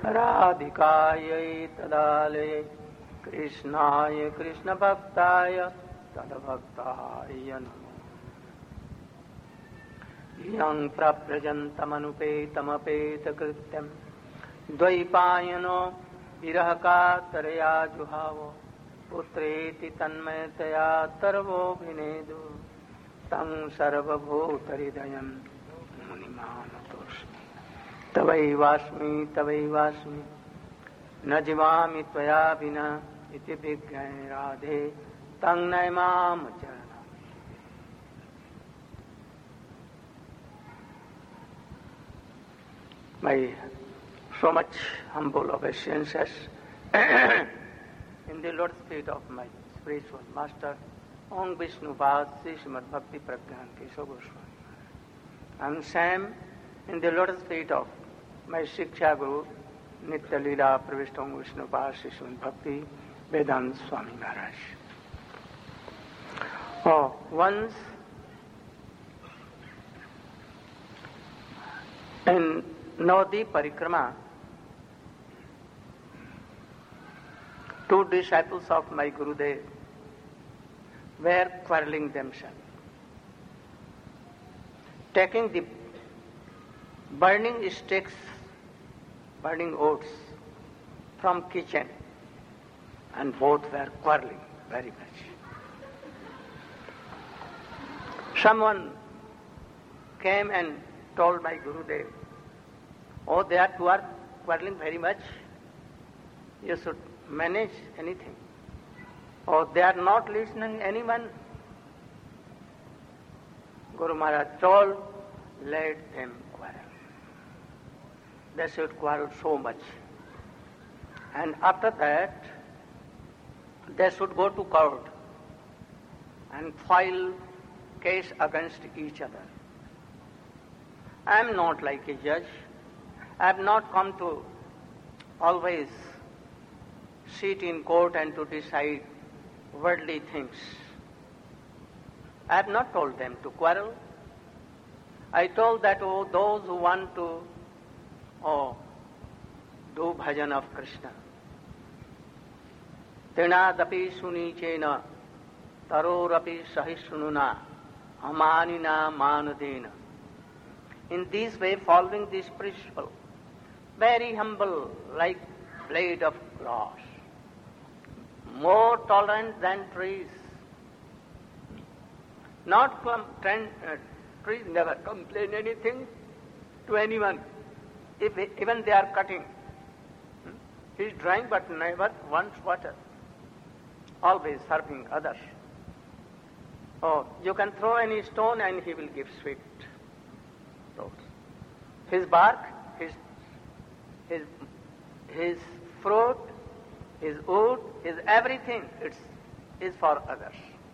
राधिकायै तदालये कृष्णाय कृष्णभक्ताय तद्भक्ताय नमो। यं प्रव्रजन्तमनुपेतमपेतकृत्यं द्वैपायनो विरहकातरया जुहावो पुत्रेति तन्मयतया तर्वोऽभिनेदु तं सर्वभूतहृदयं मुनिमानतोऽस्मि। तवैवास्मि तवैवास्मि न जीवामि त्वया विना इति विज्ञाय राधे तं नयमाम चरणम्। My so much humble obeisances in the Lord's feet of my spiritual master, Om Vishnu Pad Sri Srimad Bhakti Pragyan Keshav Goswami. And same in the Lord's feet of my Shiksha Guru, Nitya Leela Pravishta Om Vishnu Pad Sri Srimad Bhakti Vedanta Swami Maharaj. Oh, once in Navadi Parikrama, two disciples of my Gurudev were quarreling themselves, taking the burning sticks, burning oats from kitchen, and both were quarreling very much. Someone came and told my Gurudev, "Oh, they are two are quarreling very much. You should manage anything. Oh, they are not listening anyone." Guru Maharaj told, "Let them quarrel. They should quarrel so much. And after that, they should go to court and file case against each other. I am not like a judge. I have not come to always sit in court and to decide worldly things. I have not told them to quarrel. I told that, those who want to do bhajan of Krishna, Trinadapi sunichena tarorapi sahisnuna amanina manadena. In this way, following this principle, very humble, like blade of grass, more tolerant than trees. Trees never complain anything to anyone, if even they are cutting. He is drying but never wants water, always serving others. Oh, you can throw any stone and he will give sweet fruits. His bark, his fruit, his wood, his everything, is for others.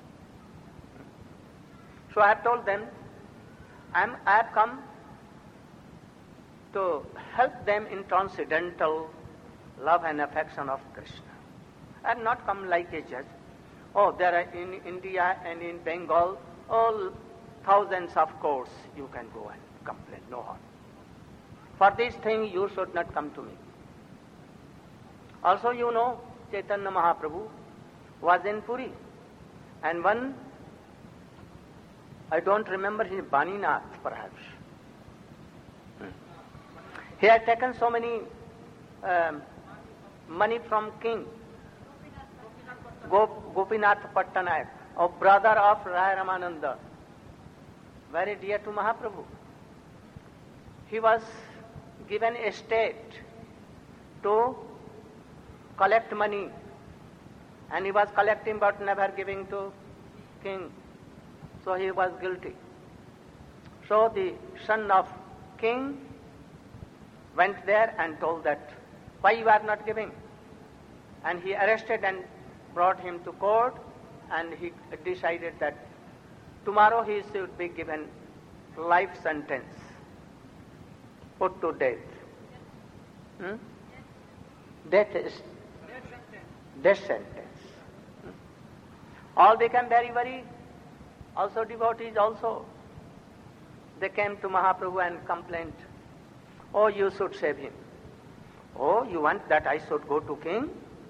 So I have told them, I have come to help them in transcendental love and affection of Krishna. I have not come like a judge. Oh, there are in India and in Bengal, all thousands of courts you can go and complain, no harm. For this thing you should not come to me. Also you know, Chaitanya Mahaprabhu was in Puri, and one, I don't remember his Baninath perhaps. He had taken so many money from king, Gopinath Pattanayak, a brother of Rai Ramananda, very dear to Mahaprabhu. He was given a state to collect money, and he was collecting but never giving to king. So he was guilty. So the son of king went there and told that, why you are not giving? And he arrested and brought him to court, and he decided that tomorrow he should be given life sentence, put to death. Death is death sentence. All became very worried. Also devotees also. They came to Mahaprabhu and complained, oh, you should save him. Oh, you want that I should go to king?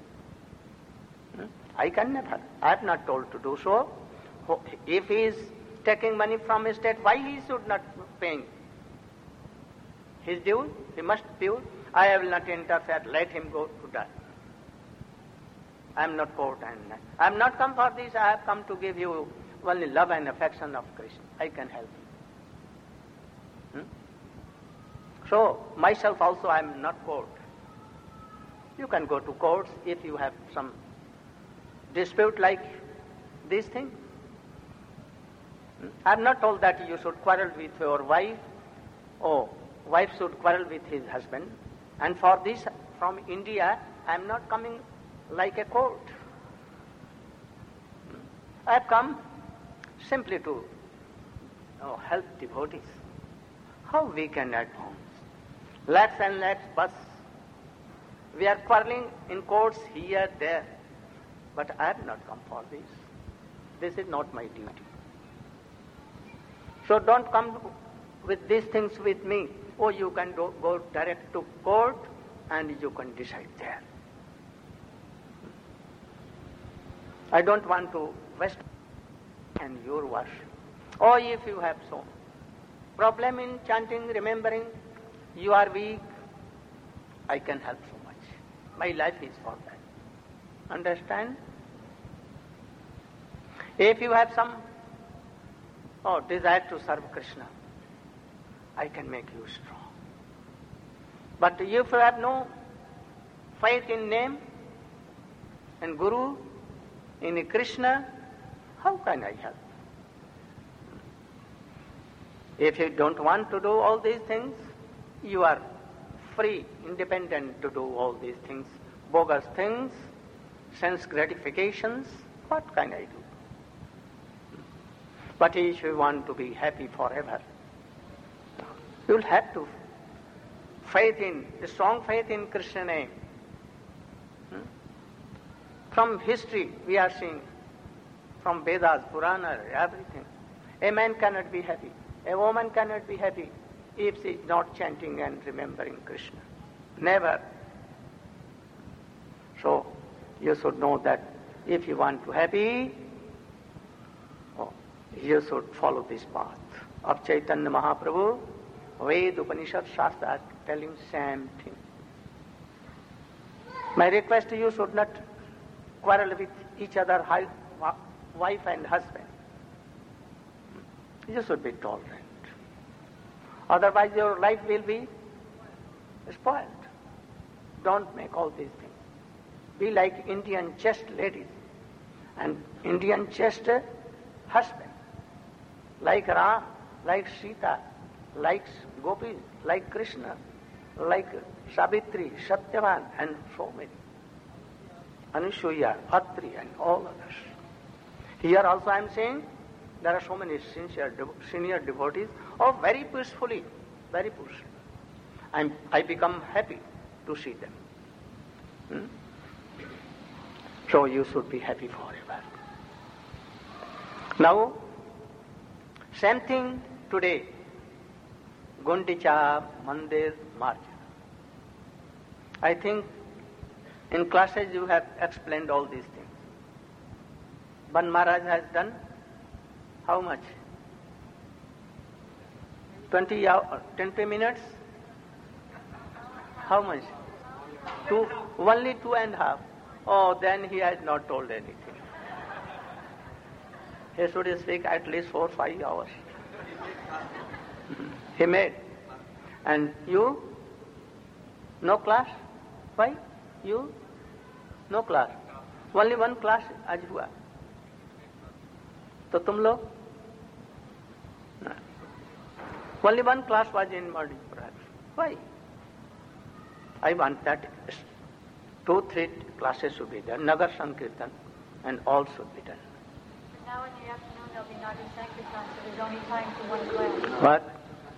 I can never. I have not told to do so. If he is taking money from his state, why he should not pay his due? He must pay. I will not interfere. Let him go to die. I am not court and I am not come for this. I have come to give you only love and affection of Krishna. I can help you. So myself also I am not court. You can go to courts if you have some dispute like these things. I am not told that you should quarrel with your wife. Oh, wife should quarrel with his husband. And for this, from India, I am not coming like a court. I have come simply to help devotees. How we can advance? Lakhs and lakhs bus. We are quarreling in courts here, there. But I have not come for this. This is not my duty. So don't come with these things with me. Oh, you can go direct to court and you can decide there. I don't want to waste and your worship. Or if you have some problem in chanting, remembering, you are weak, I can help so much. My life is for that. Understand? If you have some desire to serve Krishna, I can make you strong. But if you have no faith in name, in Guru, in Krishna, how can I help? If you don't want to do all these things, you are free, independent to do all these things, bogus things, sense gratifications. What can I do? But if you want to be happy forever, you'll have to strong faith in Krishna name. From history we are seeing, from Vedas, Purana, everything. A man cannot be happy, a woman cannot be happy if she is not chanting and remembering Krishna. Never. So you should know that if you want to be happy, you should follow this path of Chaitanya Mahaprabhu. Ved, Upanishad, Shastra are telling same thing. My request to you should not quarrel with each other, wife and husband. You should be tolerant. Otherwise your life will be spoiled. Don't make all these things. Be like Indian chaste ladies and Indian chaste husband. Like Ram, like Sita, like Gopis, like Krishna, like Savitri, Satyavan, and so many. Anusuya, Atri, and all others. Here also I am saying there are so many senior devotees, very peacefully, very peacefully. I become happy to see them. So you should be happy forever. Now, same thing today. Gundicha, Mandir, Marja. I think in classes you have explained all these things. Ban Maharaj has done how much? 20 minutes? How much? Only 2.5. Oh, then he has not told anything. He should speak at least 4 or 5 hours. He made. And you? No class? Why? You? No class. Only one class आज हुआ. तो तुम लोग? Only one class was in morning perhaps. Why? I want that 2-3 classes should be done. Nagar Sankirtan and all should be done. Now in the afternoon there'll be Nagar Sankirtan, so there's only time for one class. What?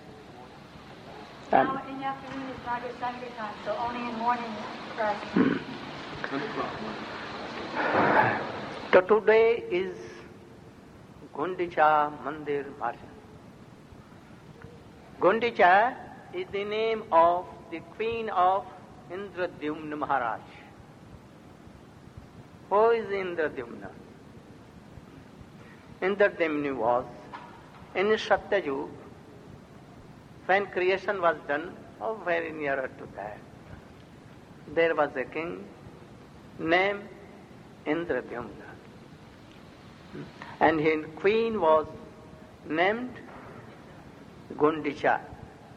Now in the afternoon is Nagar Sankirtan, so only in morning class. So today is Gundicha Mandir Marja. Gundicha is the name of the queen of Indradyumna Maharaj. Who is Indradyumna? Indradyumna was in Satyayug, when creation was done, very nearer to that. There was a king named Indradyumna, and his queen was named Gundicha.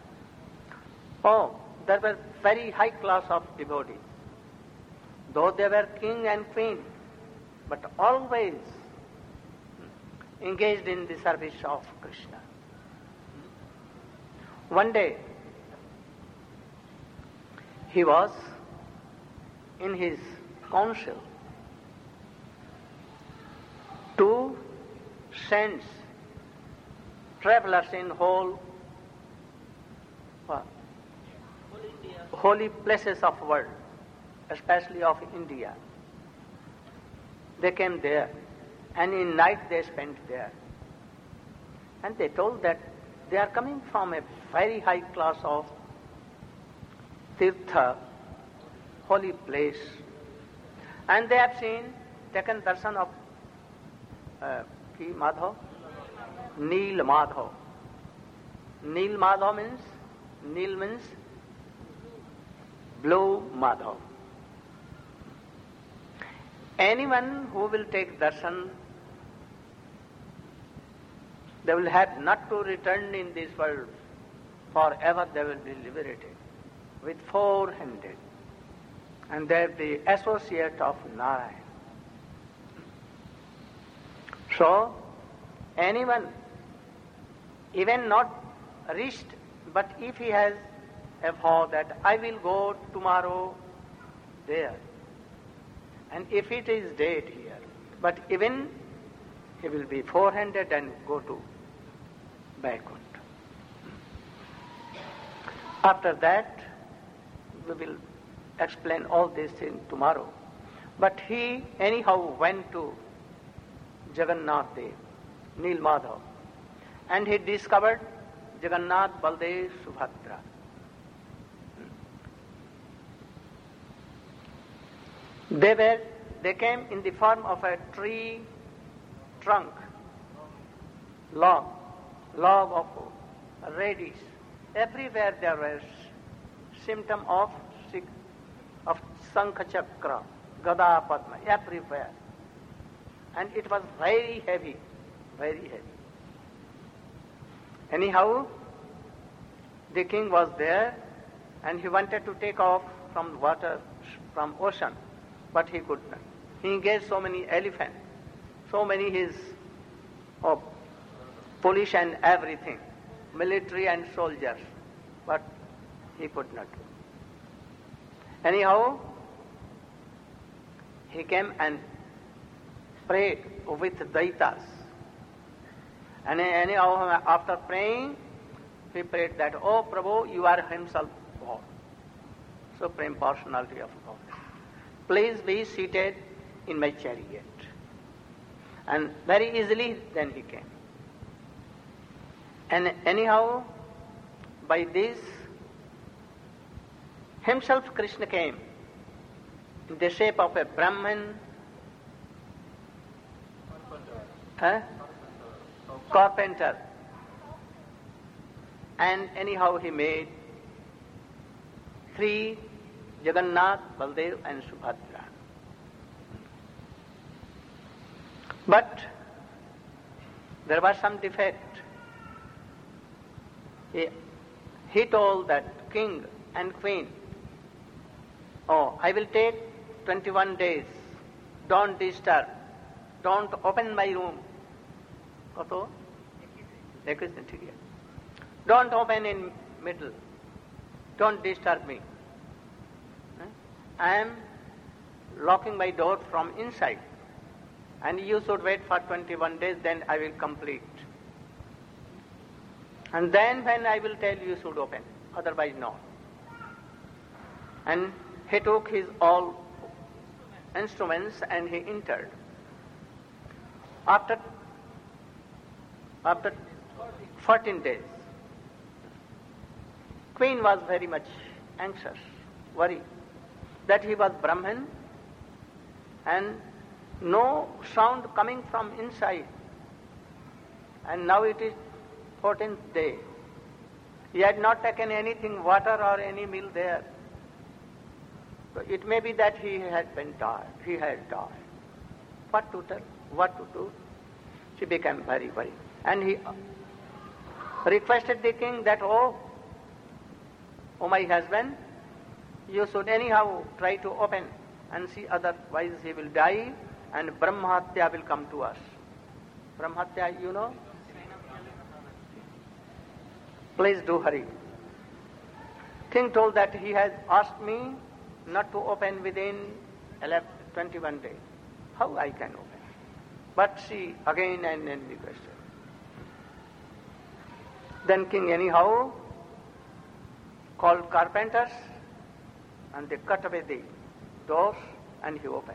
There were very high class of devotees. Though they were king and queen, but always engaged in the service of Krishna. One day, he was in his council. Two saints, travelers in whole holy places of world, especially of India. They came there, and in night they spent there. And they told that they are coming from a very high class of Tirtha, holy place. And they have taken darshan of Madhav? Neel Madhav. Neel Madhav means, Neel means blue Madhav. Anyone who will take darshan, they will have not to return in this world. Forever they will be liberated with 400. And they are the associate of Narayan. So, anyone, even not reached, but if he has a vow that I will go tomorrow there, and if it is date here, but even he will be 400 and go to Vaikuntha. After that, we will explain all these things tomorrow. But he anyhow went to Jagannath Dev, Neel Madhav, and he discovered Jagannath, Baldev, Subhadra. They came in the form of a tree trunk, log of radish. Everywhere there was symptom of Sankha Chakra, Gada Padma, everywhere. And it was very heavy, very heavy. Anyhow, the king was there and he wanted to take off from water, from ocean, but he could not. He engaged so many elephants, so many his police and everything, military and soldiers, but he could not. Anyhow, he came and prayed with Daitas. And anyhow, after praying, he prayed that, "Oh Prabhu, you are himself God, Supreme Personality of God. Please be seated in my chariot." And very easily then he came. And anyhow, by this, himself Krishna came in the shape of a Brahman, carpenter. And anyhow he made 3, Jagannath, Baldev and Subhadra. But there was some defect. He told that king and queen, "Oh, I will take 21 days. Don't disturb. Don't open my room." Don't open in middle. Don't disturb me. I am locking my door from inside. And you should wait for 21 days, then I will complete. And then when I will tell you should open, otherwise no. And he took his all instruments and he entered. After 14 days, Queen was very much anxious, worried. that he was Brahman and no sound coming from inside. And now it is 14th day. He had not taken anything, water or any meal there. So it may be that he had been died. He had died. What to tell? What to do? She became very worried. And he requested the king that, oh my husband, you should anyhow try to open and see, otherwise he will die and Brahmahatya will come to us. Brahmahatya, you know? Please do hurry. King told that he has asked me not to open within 21 days. How I can open? But she again and again requested. Then king anyhow called carpenters and they cut away the doors and he opened.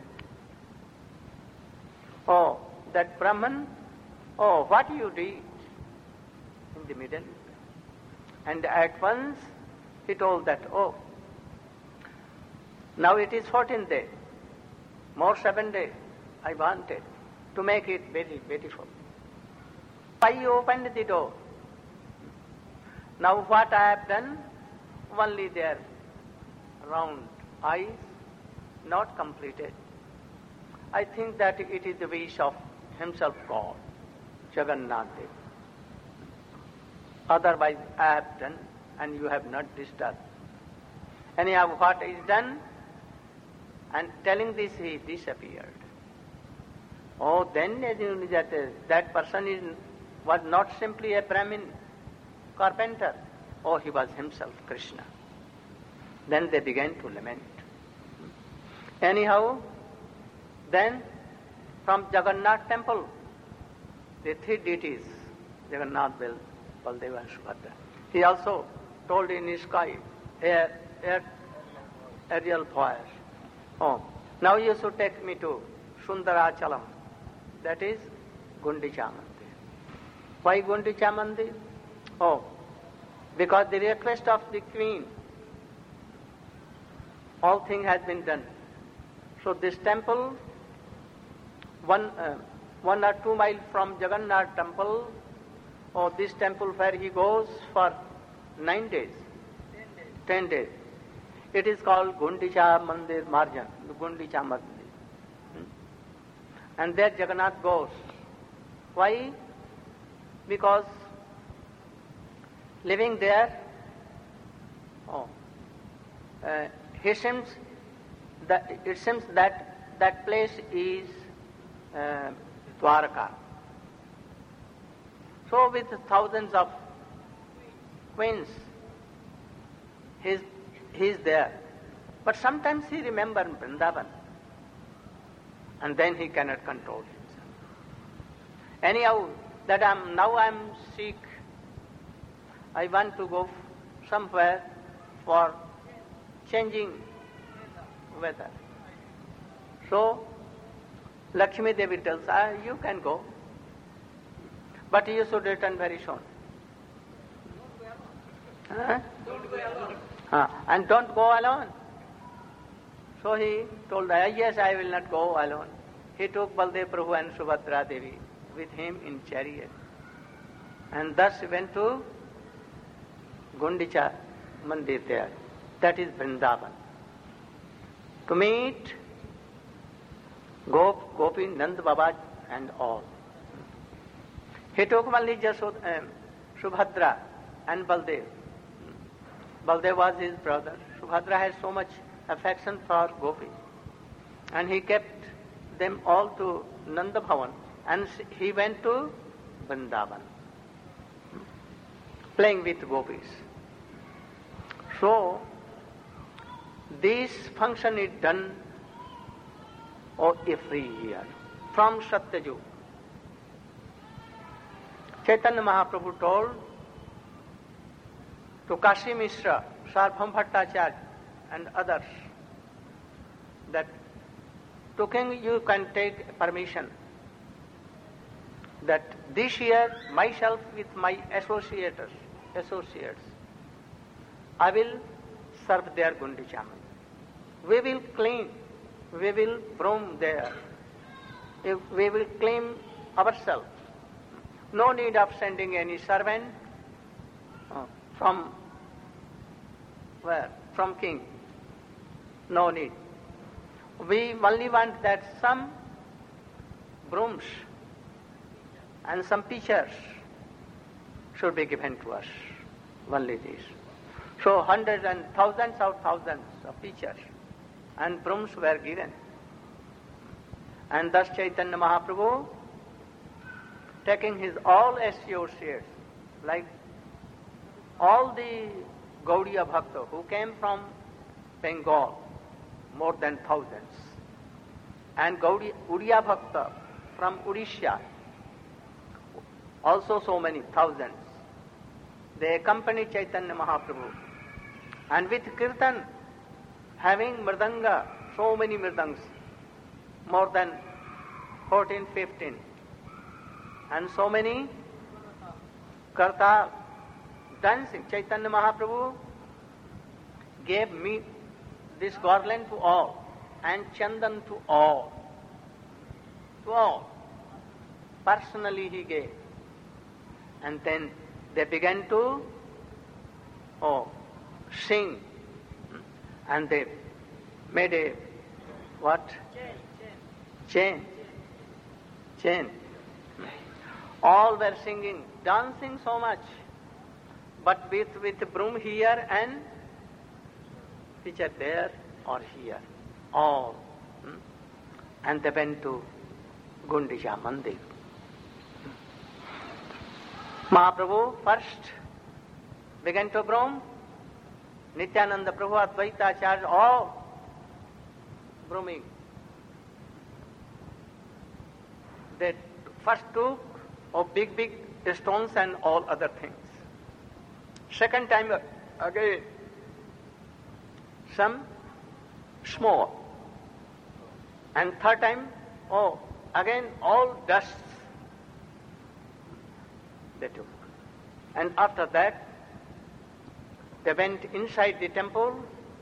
Oh, that Brahman, oh, what you did in the middle? And at once he told that, oh, now it is 14th day, more 7 days. I wanted to make it very beautiful. I opened the door. Now what I have done, only their round eyes, not completed. I think that it is the wish of himself God, Jagannath Dev. Otherwise I have done and you have not disturbed. Anyhow, what is done? And telling this, he disappeared. Oh, then that person was not simply a Brahmin carpenter. Oh, he was himself Krishna. Then they began to lament. Anyhow, then from Jagannath temple, the three deities, Jagannath, Baldeva and Subhadra, he also told in his sky, aerial voice, oh, now you should take me to Sundarachalam, that is Gundicha Mandir. Why Gundicha Mandir? Oh, because the request of the queen, all thing has been done. So this temple, 1 or 2 miles from Jagannath temple, or this temple where he goes for 9 days, 10 days. It is called Gundicha Mandir Marjan, Gundicha Mandir. And there Jagannath goes. Why? Because living there, it seems that place is Dwarka. So with thousands of queens, he is there. But sometimes he remembers Vrindavan. And then he cannot control himself. Anyhow, that now I am sick. I want to go somewhere for changing weather. So Lakshmi Devi tells, you can go, but you should return very soon. And don't go alone. So he told, yes, I will not go alone. He took Baldev Prabhu and Subhadra Devi with him in chariot. And thus he went to Gundicha Mandir there. That is Vrindavan. To meet Gopi, Nand Baba and all. He took only just Subhadra and Baldev. Baldev was his brother. Subhadra had so much affection for Gopi. And he kept them all to Nanda Bhavan. And he went to Vrindavan, playing with gopis. So, this function is done every year from Satyajug. Chaitanya Mahaprabhu told to Kashi Mishra, Sarvabhauma Bhattacharya and others that to king you can take permission that this year myself with my associates, I will serve their Gundicha Mandir. We will clean, we will broom there. If we will clean ourselves. No need of sending any servant from where? From king. No need. We only want that some brooms and some pitchers should be given to us. Only these. So hundreds and thousands of pitchers and brooms were given. And thus Chaitanya Mahaprabhu, taking his all associates, like all the Gaudiya Bhakta who came from Bengal, more than thousands, and Uriya Bhakta from Odisha, also so many thousands, they accompanied Chaitanya Mahaprabhu. And with Kirtan, having Mridanga, so many Mridangas, more than 14, 15, and so many Kartal, dancing. Chaitanya Mahaprabhu gave me this garland to all and chandan to all. To all. Personally he gave. And then they began to sing. And they made a what? Chain. All were singing, dancing so much, but with broom here and pitcher there or here, all. And they went to Gundicha Mandir. Mahaprabhu first began to broom. Nityananda Prabhu, Advaita Acharya, all brooming. They first took big stones and all other things. Second time again, some small. And third time, again all dusts they took. And after that, they went inside the temple.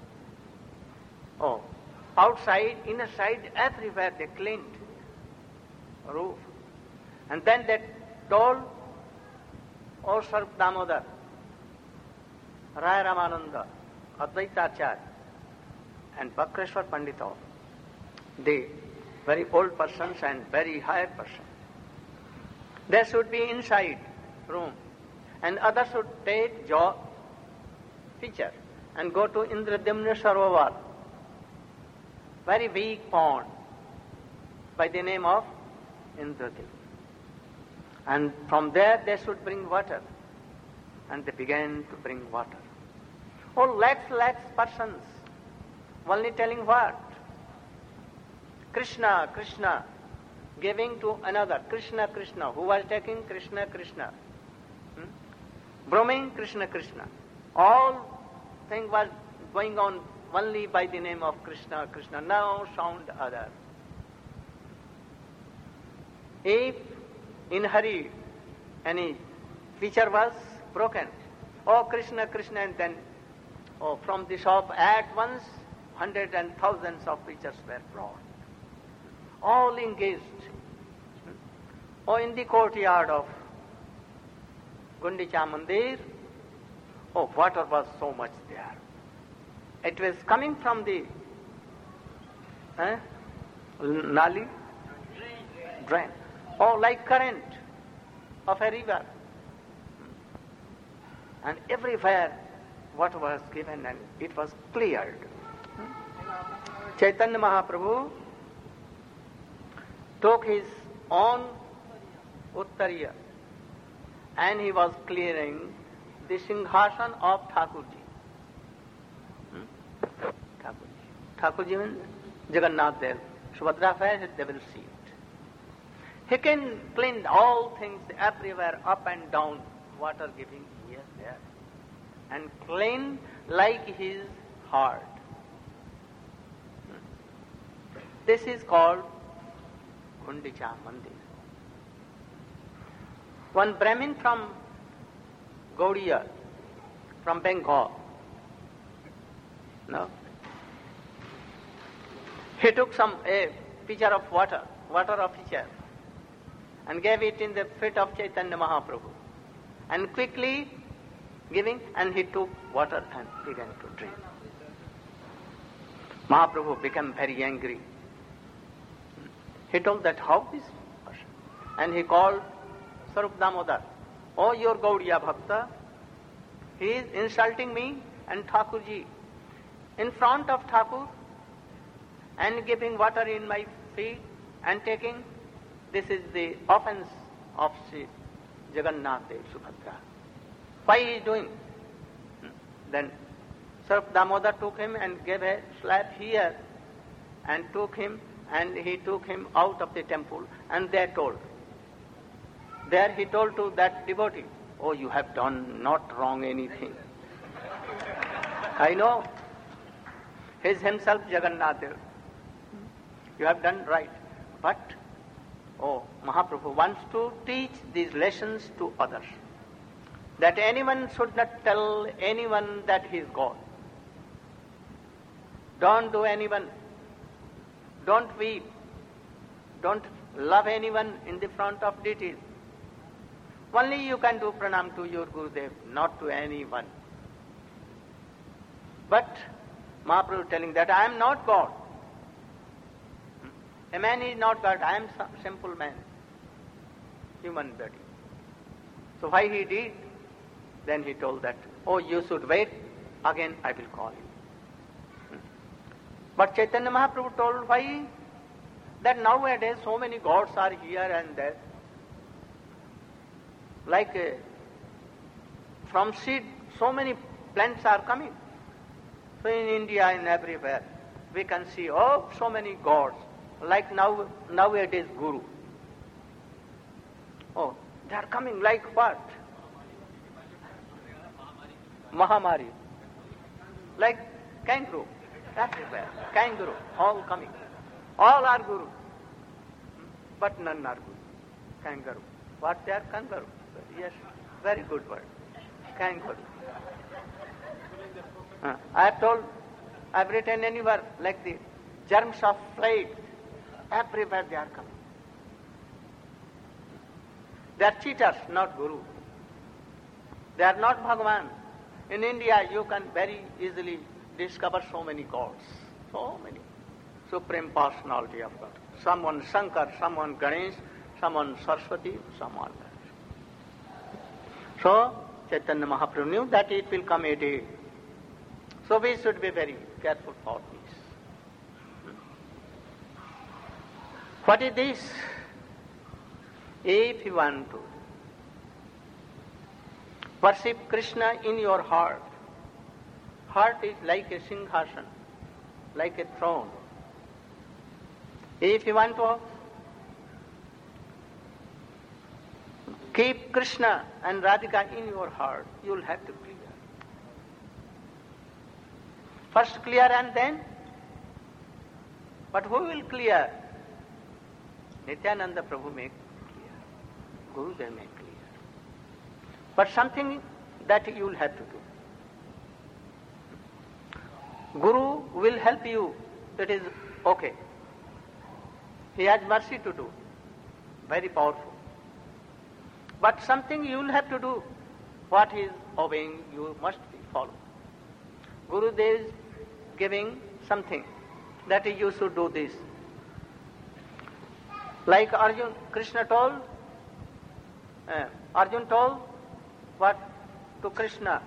Outside, inner side, everywhere they cleaned roof. And then they told, O Sarv Damodar, Raya Ramananda, Advaita Acharya, and Bakreshwar Pandita, the very old persons and very higher persons, they should be inside room, and others should take pitcher and go to Indradyumna Sarovar, very weak pond, by the name of Indradyumna. And from there they should bring water. And they began to bring water. Lakhs persons, only telling what? Krishna, Krishna, giving to another, Krishna, Krishna, who was taking Krishna, Krishna. Brooming Krishna, Krishna. All thing was going on only by the name of Krishna, Krishna. No sound other. If in hurry any feature was broken, Krishna, Krishna, and then from the shop at once hundreds and thousands of features were brought. All engaged. In the courtyard of Gundicha Mandir, water was so much there. It was coming from the Nali? Drain. Like current of a river. And everywhere water was given and it was cleared. Chaitanya Mahaprabhu took his own Uttariya and he was clearing the Singhasan of Thakurji. Thakurji means Jagannath Dev. Subhadra Fair, they will see it. He can clean all things everywhere, up and down, water giving here, there, and clean like his heart. This is called Gundicha Mandir. One Brahmin from Gaudiya, from Bengal, He took a pitcher of water of pitcher, and gave it in the feet of Chaitanya Mahaprabhu. And quickly giving, and he took water and began to drink. Mahaprabhu became very angry. He told that how this person? And he called Sarup Damodar. Oh, your Gaudiya Bhakta, he is insulting me and Thakurji in front of Thakur and giving water in my feet and taking. This is the offense of Sri Jagannath Dev Subhadra. Why he is doing? Then Sarup Damodar took him and gave a slap here and took him, and he took him out of the temple, and there he told to that devotee, oh, you have done not wrong anything. I know. He is himself Jagannath Dev. You have done right. But, oh, Mahaprabhu wants to teach these lessons to others. That anyone should not tell anyone that he is God. Don't do anyone. Don't weep. Don't love anyone in the front of deities. Only you can do pranam to your Gurudev, not to anyone. But Mahaprabhu telling that I am not God. A man is not God. I am a simple man, human body. So why he did? Then he told that, oh, you should wait. Again I will call you. But Chaitanya Mahaprabhu told why? That nowadays so many gods are here and there. Like from seed, so many plants are coming. So in India and everywhere, we can see, oh, so many gods. Like nowadays Guru. Oh, they are coming like what? Mahamari. Like kangaroo. Everywhere. Kangaroo. All coming. All are Guru. But none are Guru. Kangaroo. What they are? Kangaroo. Yes, very good word. Kangaroo. I have written anywhere like the germs of flight. Everywhere they are coming. They are cheaters, not Guru. They are not Bhagavan. In India, you can very easily discover so many gods. So many. Supreme Personality of God. Someone Shankar, someone Ganesh, someone Saraswati, someone that. So, Chaitanya Mahaprabhu knew that it will come a day. So we should be very careful for this. What is this? If you want to worship Krishna in your heart, heart is like a singhasan, like a throne. If you want to keep Krishna and Radhika in your heart, you will have to clear. First clear and then? But who will clear? Nityananda Prabhu make clear. Gurudev make clear. But something that you will have to do. Guru will help you. That is okay. He has mercy to do. Very powerful. But something you will have to do. What he is obeying, you must follow. Gurudev is giving something that you should do this. Like Arjun, Krishna told, Arjun told what to Krishna?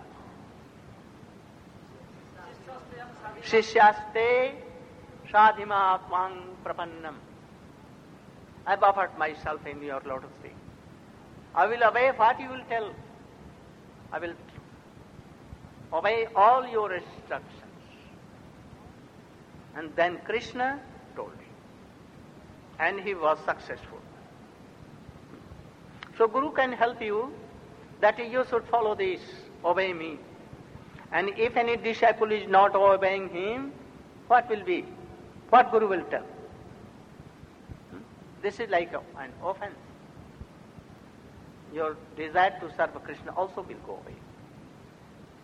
Shishyaste sadhima apang prapannam. I have offered myself in your lotus feet. I will obey what you will tell. I will obey all your instructions. And then Krishna told him. And he was successful. So Guru can help you that you should follow this, obey me. And if any disciple is not obeying him, what will be? What Guru will tell? This is like an offense. Your desire to serve Krishna also will go away.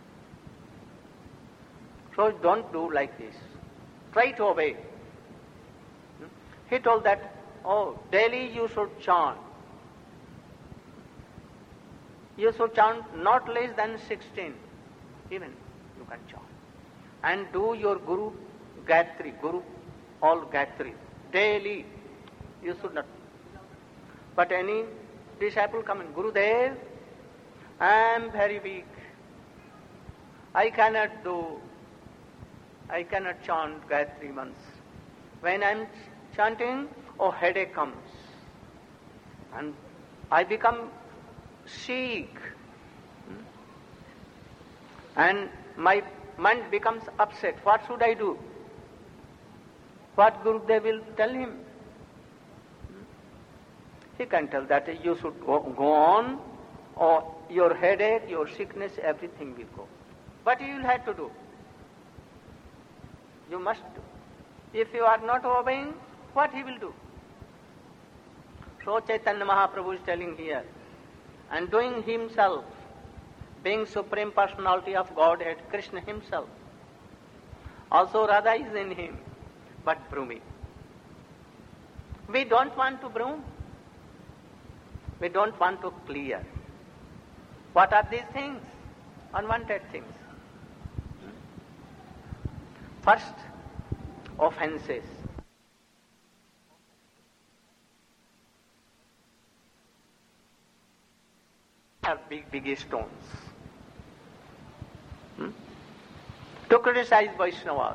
So don't do like this. Try to obey. He told that, oh, daily you should chant. You should chant not less than 16, even you can chant. And do your Guru Gayatri, all Gayatri, daily. You should not. But any disciple come in, Gurudev, I am very weak. I cannot chant Gayatri once. When I am chanting, headache comes. And I become sick. And my mind becomes upset. What should I do? What Gurudev will tell him? He can tell that you should go on, or your headache, your sickness, everything will go. But you will have to do. You must do. If you are not obeying, what he will do? So Chaitanya Mahaprabhu is telling here, and doing himself, being Supreme Personality of Godhead, Krishna himself. Also Radha is in him, but brooming. We don't want to broom. We don't want to clear. What are these things? Unwanted things. First, offenses. Are big stones. To criticize Vaishnavas.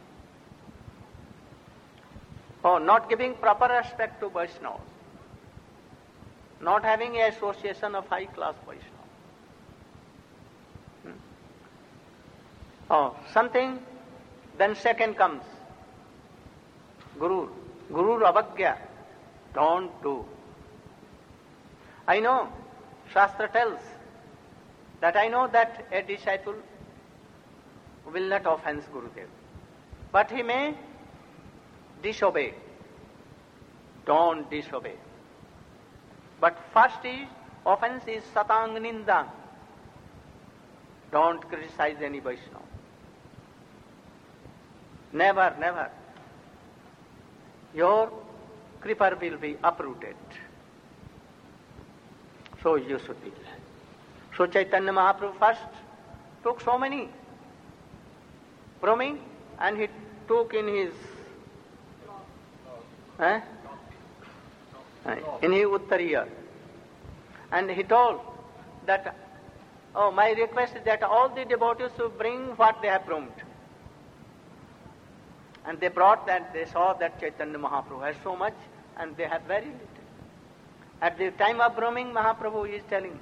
Not giving proper respect to Vaishnavas. Not having an association of high-class Vaishnavas. Something, then second comes Guru Avagya. Don't do. I know, Shastra tells that I know that a disciple will not offense Gurudev, but he may disobey. Don't disobey. But first offense is Satang Nindam. Don't criticize any Vaishnava. Never, never. Your creeper will be uprooted. So you should be glad. So Chaitanya Mahaprabhu first took so many brooming, and he took in his Uttariya. And he told that, my request is that all the devotees should bring what they have broomed. And they brought that, they saw that Chaitanya Mahaprabhu has so much, and they have very little. At the time of brooming, Mahaprabhu is telling,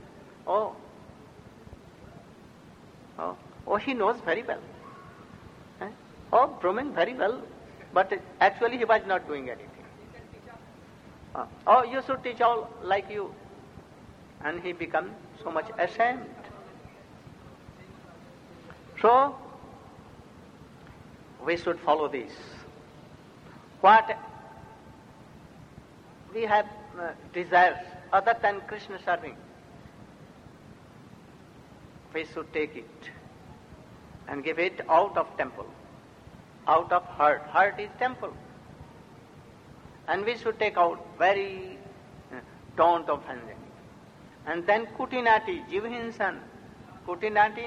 he knows very well. Brooming very well, but actually he was not doing anything. You should teach all like you. And he becomes so much ashamed. So, we should follow this. What we have desires other than Krishna serving, we should take it and give it out of temple, out of heart. Heart is temple. And we should take out very, don't offend anyone. And then Kutinati, Jivhinsan. Kutinati,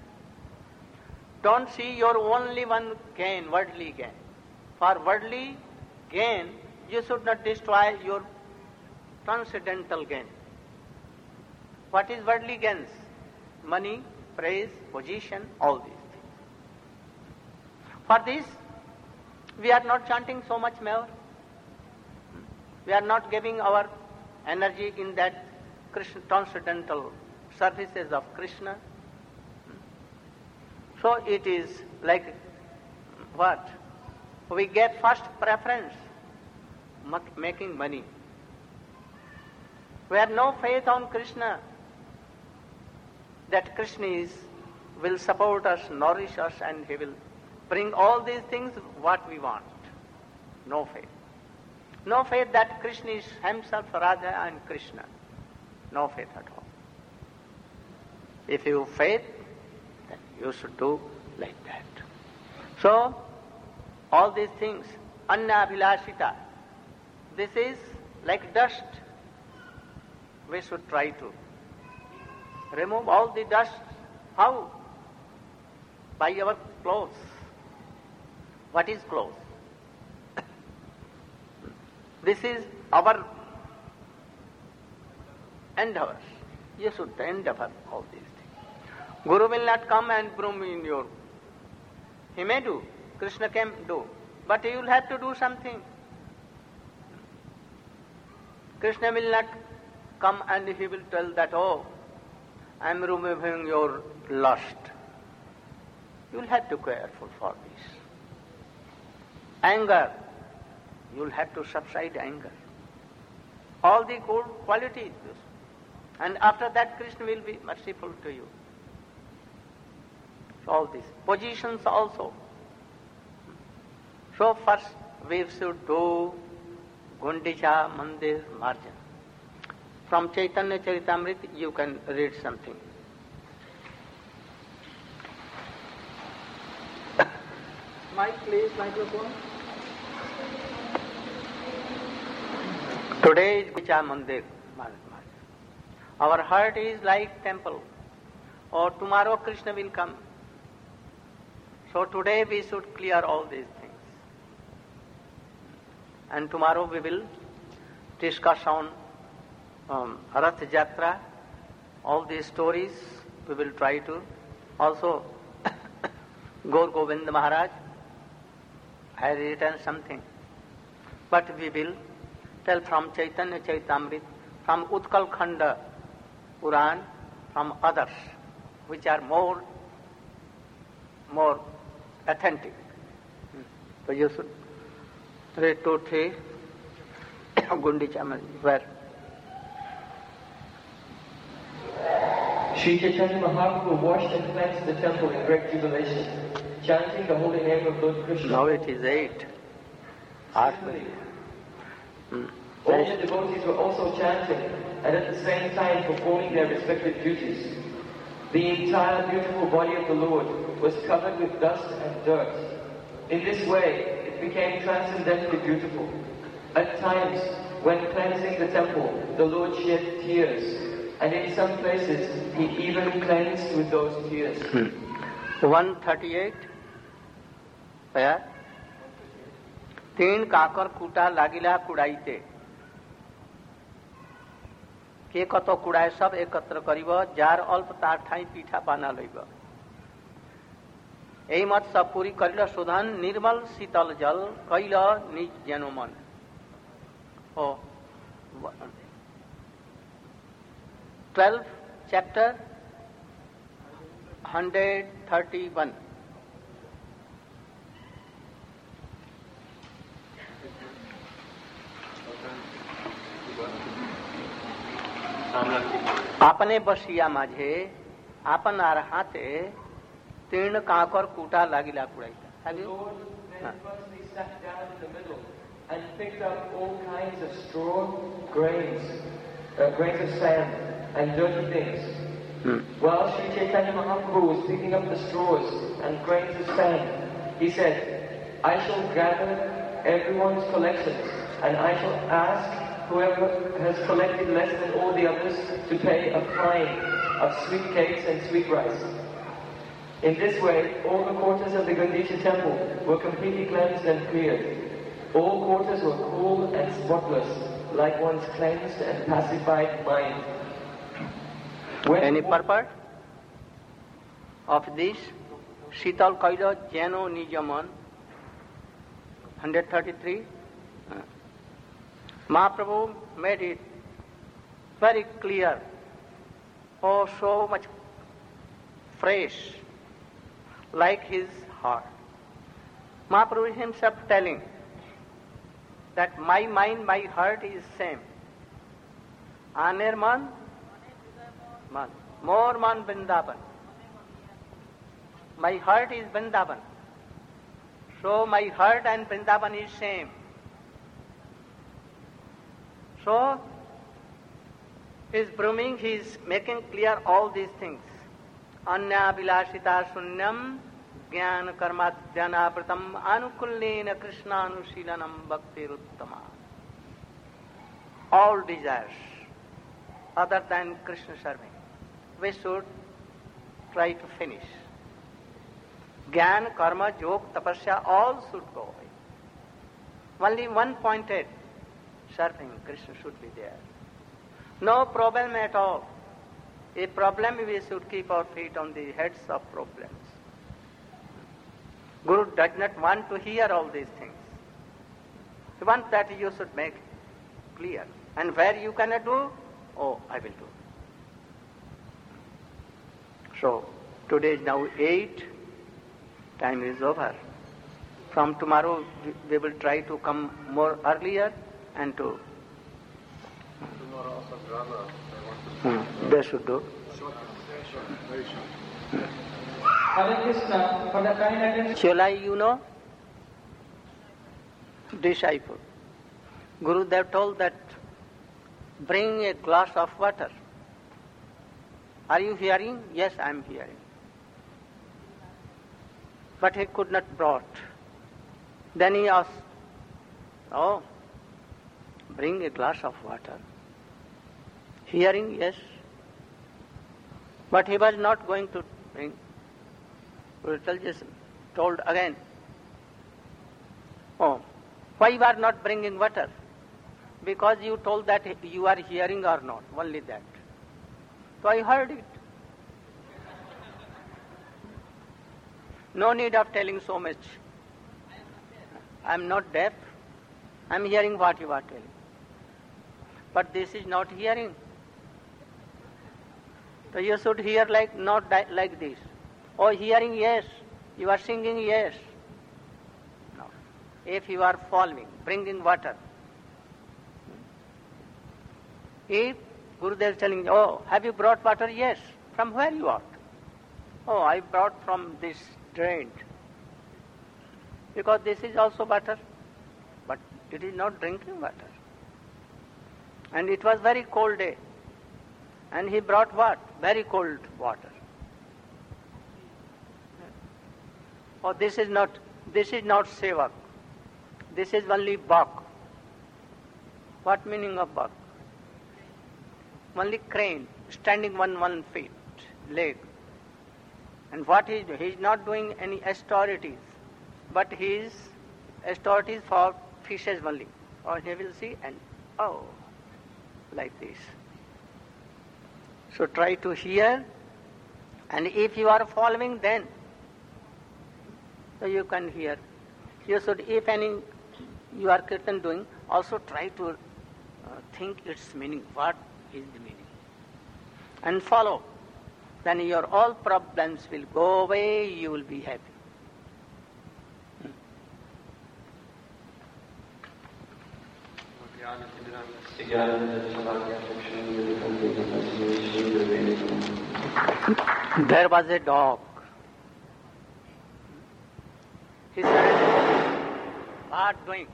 don't see your only one gain, worldly gain. For worldly gain, you should not destroy your transcendental gain. What is worldly gains? Money, praise, position, all these things. For this, we are not chanting so much more. We are not giving our energy in that Krishna, transcendental services of Krishna. So it is like what? We get first preference, making money. We have no faith on Krishna, that Krishna will support us, nourish us, and he will bring all these things what we want. No faith. No faith that Krishna is himself Radha and Krishna. No faith at all. If you have faith, then you should do like that. So, all these things, Anna Abhilashita, this is like dust. We should try to remove all the dust. How? By our clothes. What is clothes? This is our endeavor. You should endeavor all these things. Guru will not come and broom in your. He may do. Krishna can do. But you will have to do something. Krishna will not come and he will tell that, oh, I am removing your lust. You will have to be careful for this. Anger. You will have to subside anger. All the good qualities. And after that, Krishna will be merciful to you. So all these positions also. So first we should do Gundicha Mandir Marjan. From Chaitanya Charitamrita you can read something. Mic please, microphone. Today is Gundicha Mandir Marjan. Our heart is like temple. Or tomorrow Krishna will come. So today we should clear all these things. And tomorrow we will discuss on Rath Jatra, all these stories we will try to. Also, Gaur Govind Maharaj has written something. But we will tell from Chaitanya Charitamrita, from Utkal Khanda Puran, from others, which are more authentic. So you should read 2, 3, Gundicha Mandir, where Sri Chaitanya Mahaprabhu washed and cleansed the temple in great jubilation, chanting the holy name of Lord Krishna. now it is 8. All the devotees were also chanting and at the same time performing their respective duties. The entire beautiful body of the Lord was covered with dust and dirt. In this way, it became transcendently beautiful. At times, when cleansing the temple, the Lord shed tears, and in some places, he even cleansed with those tears. 138 where 3 काकर कूटा लागिला कुड़ाइते के कत कुड़ाए सब एकत्र करिब jar अल्प तार ठाई पीठा बाना लइब एही मत सब पूरी करिल शोधन निर्मल शीतल जल कैल निज जनो मन ओ 12 chapter 131 आपने बसिया माझे आपन आर हाथे तीर्ण काकर कूटा लागिला कुड़ाइता The Lord then firstly sat down in the middle and picked up all kinds of straw, grains of sand, and dirty things. While Sri Chaitanya Mahaprabhu was picking up the straws and grains of sand, he said, I shall gather everyone's collections, and I shall ask whoever has collected less than all the others to pay a fine of sweet cakes and sweet rice. In this way, all the quarters of the Gundicha temple were completely cleansed and cleared. All quarters were cool and spotless, like one's cleansed and pacified mind. Any purport of this? Shital Kaila Jano Nijaman 133. Mahaprabhu made it very clear. Oh, so much fresh, like his heart. Mahaprabhu himself telling that my mind, my heart is same. Aner man, man. More man Vrindavan. My heart is Vrindavan. So my heart and Vrindavan is same. So he is brooming, he is making clear all these things. Anya vilashita sunyam jnana karmadhyanapratam anukullena krishnanushilanam bhaktiruttama. all desires other than Krishna serving. We should try to finish. Jnana, karma, yoga, tapasya, all should go away. Only one pointed serving Krishna should be there. No problem at all. A problem, we should keep our feet on the heads of problems. Guru does not want to hear all these things. He wants that you should make clear. And where you cannot do, oh, I will do. So, today is now 8, time is over. From tomorrow we will try to come more earlier and to... Tomorrow also drama. They should do. Hare Krishna, for the kind attention. Cholai, you know, disciple. Gurudev told that bring a glass of water. Are you hearing? Yes, I am hearing. But he could not brought. Then he asked, oh, bring a glass of water. Hearing, yes. But he was not going to bring. Gurudev just told again, oh, why you are not bringing water? Because you told that you are hearing or not, only that. So I heard it. No need of telling so much. I am not deaf. I am hearing what you are telling. But this is not hearing. So you should hear not like this. Oh, hearing, yes. You are singing, yes. No. If you are following, bringing water. If Gurudev is telling, oh, have you brought water? Yes. From where you are? Oh, I brought from this drain. Because this is also water. But it is not drinking water. And it was very cold day. And he brought what? Very cold water. Oh, this is not sevak. This is only bhak. What meaning of bhak? Only crane, standing one feet, leg. And what he is not doing any austerities, but his austerities for fishes only. Or he will see and, oh, like this. So try to hear, and if you are following, then so you can hear. You should, if any you are kirtan doing, also try to think its meaning. What is the meaning? And follow. Then your all problems will go away, you will be happy. There was a dog. He said, what doing?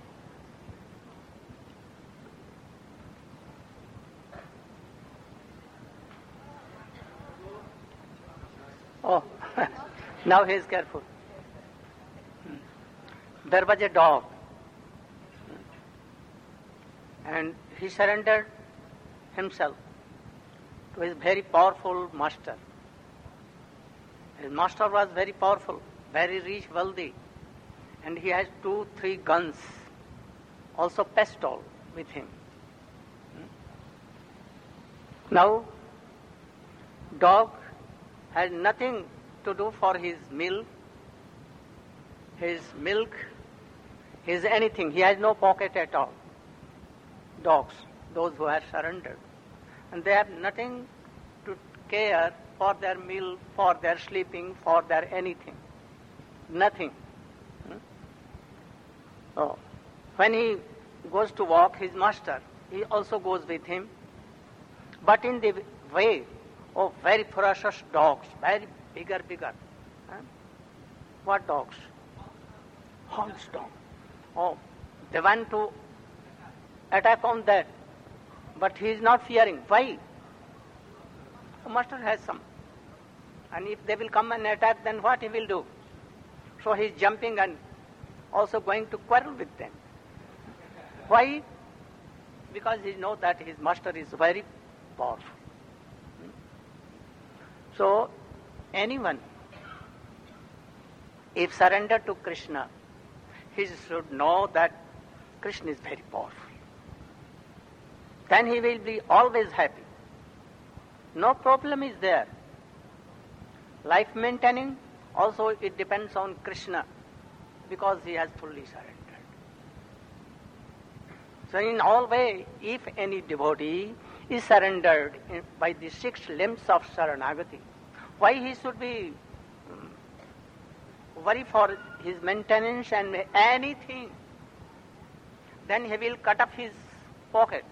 Oh, now he is careful. There was a dog. And he surrendered himself to his very powerful master. His master was very powerful, very rich, wealthy. And he has 2-3 guns, also pistol with him. Now, dog has nothing to do for his meal, his milk, his anything. He has no pocket at all. Dogs, those who are surrendered. And they have nothing to care for their meal, for their sleeping, for their anything. Nothing. Oh. When he goes to walk, his master, he also goes with him. But in the way, oh, very ferocious dogs, very bigger. Huh? What dogs? Hounds dog. Oh, they want to attack on that. But he is not fearing. Why? The master has some. And if they will come and attack, then what he will do? So he is jumping and also going to quarrel with them. Why? because he knows that his master is very powerful. So, anyone, if surrendered to Krishna, he should know that Krishna is very powerful. Then he will be always happy. No problem is there. Life maintaining, also it depends on Krishna, because he has fully surrendered. So in all way, if any devotee is surrendered by the 6 limbs of Saranagati, why he should be worry for his maintenance and anything? Then he will cut off his pocket.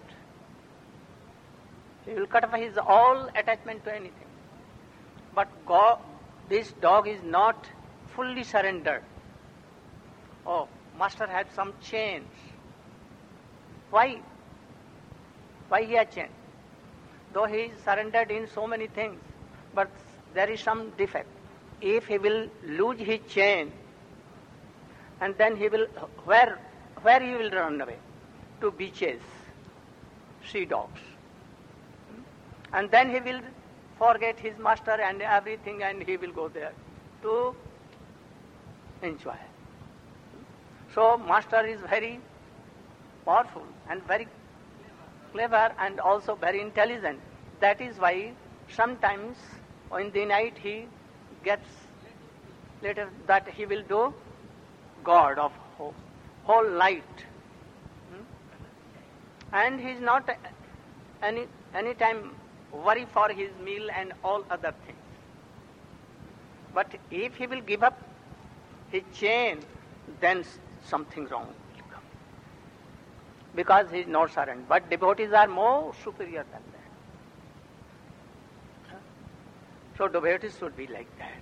He will cut off his all attachment to anything. But God, this dog is not fully surrendered. Oh, master had some chains. Why? Why he has chains? Though he is surrendered in so many things, but there is some defect. If he will lose his chain, and then he will, where he will run away? To beaches, sea dogs. And then he will forget his master and everything, and he will go there to enjoy. So master is very powerful and very clever and also very intelligent. That is why sometimes in the night he gets later that he will do God of whole night. And he is not any time worry for his meal and all other things. But if he will give up his chain, then something wrong will come. Because he is not surrendered. But devotees are more superior than that. So devotees should be like that.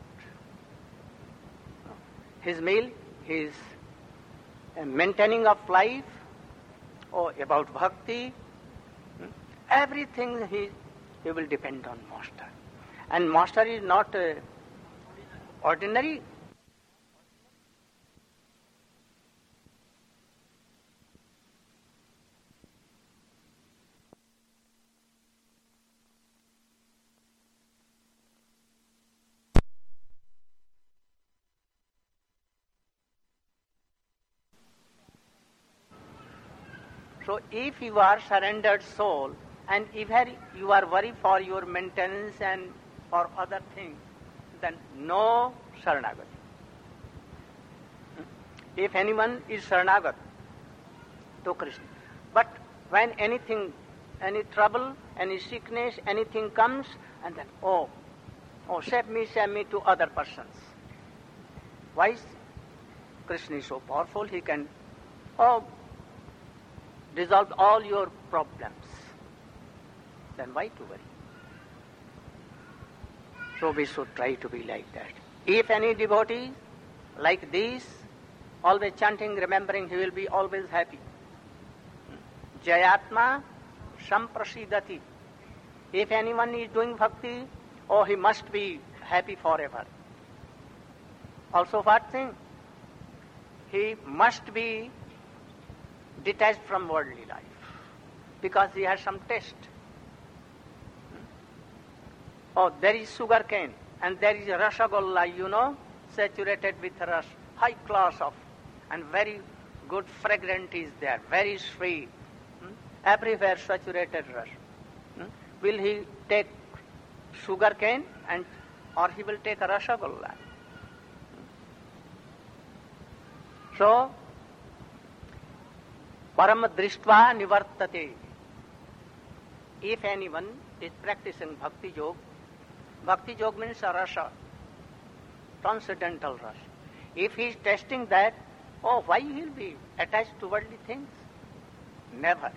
His meal, his maintaining of life, or about bhakti, everything he will depend on master. And master is not ordinary. So if you are surrendered soul, and if you are worried for your maintenance and for other things, then no Saranagati. If anyone is Saranagat to Krishna, but when anything, any trouble, any sickness, anything comes, and then, oh, save me to other persons. Why is Krishna is so powerful? He can, resolve all your problems. Then why to worry? So we should try to be like that. If any devotee like this, always chanting, remembering, he will be always happy. Jayatma samprasidati. If anyone is doing bhakti, he must be happy forever. Also what thing? He must be detached from worldly life, because he has some taste. There is sugar cane, and there is rasagollah, saturated with ras, high class of, and very good fragrant is there, very sweet. Everywhere saturated ras. Will he take sugar cane, or he will take a rasagollah? So, param drishtva nivartate. If anyone is practicing bhakti yoga means a rasa, transcendental rasa. If he is testing that, why he will be attached to worldly things? Never.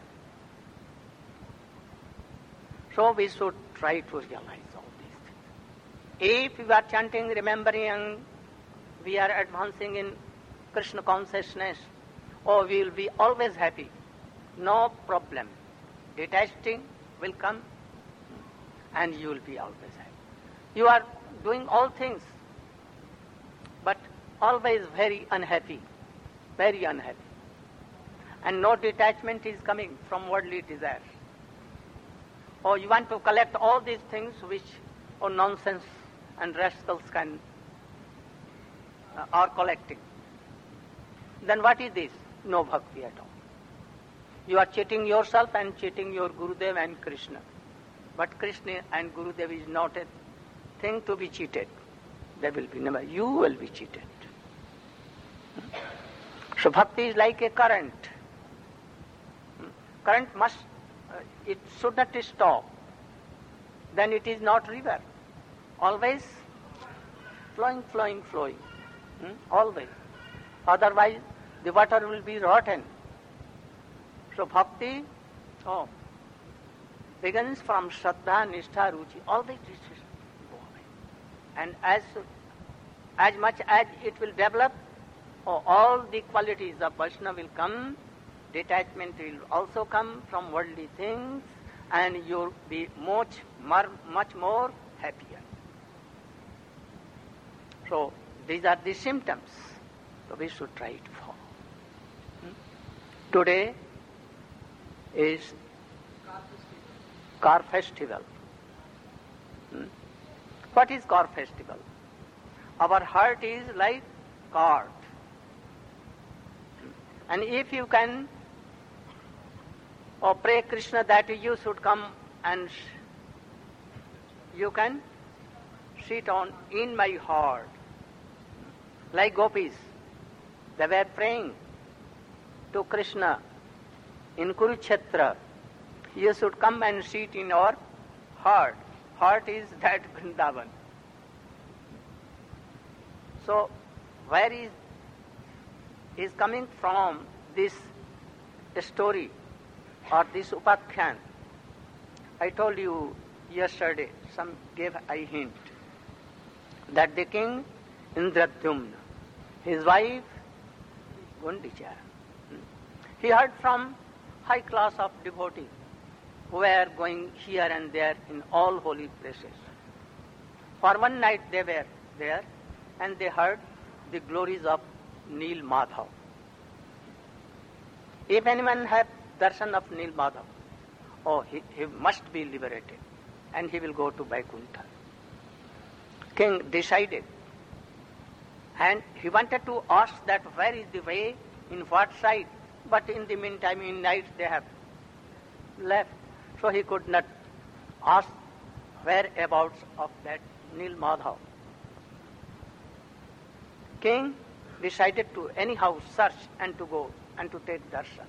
So we should try to realize all these things. If we are chanting, remembering, and we are advancing in Krishna consciousness, we will be always happy. No problem. Detaching will come, and you will be always happy. You are doing all things, but always very unhappy. Very unhappy. and no detachment is coming from worldly desires. Or you want to collect all these things which nonsense and rascals are collecting. Then what is this? No bhakti at all. You are cheating yourself and cheating your Gurudev and Krishna. But Krishna and Gurudev is not a thing to be cheated. They will be never. You will be cheated. So bhakti is like a current. Current it should not stop. Then it is not river. Always flowing, flowing, flowing. Always. Otherwise, the water will be rotten. So bhakti begins from Shraddha, Nishtha, Ruchi. All these go away. And as much as it will develop, all the qualities of Vaishnava will come, detachment will also come from worldly things, and you'll be much more happier. So these are the symptoms. So we should try to follow. Today is car festival. What is car festival? Our heart is like cart. And if you can pray Krishna that you should come and you can sit on in my heart. Like gopis, they were praying to Krishna in Kurukshetra. You should come and sit in our heart. Heart is that Vrindavan. So, where is coming from this story or this upakhyan? I told you yesterday, some gave a hint, that the king Indradyumna, his wife Gundicha, he heard from high class of devotees who were going here and there in all holy places. For one night they were there and they heard the glories of Neel Madhav. If anyone have darshan of Neel Madhav, he must be liberated and he will go to Vaikuntha. King decided, and he wanted to ask that where is the way, in what side, but in the meantime in night they have left, so he could not ask whereabouts of that Neel Madhav. King decided to anyhow search and to go and to take darshan.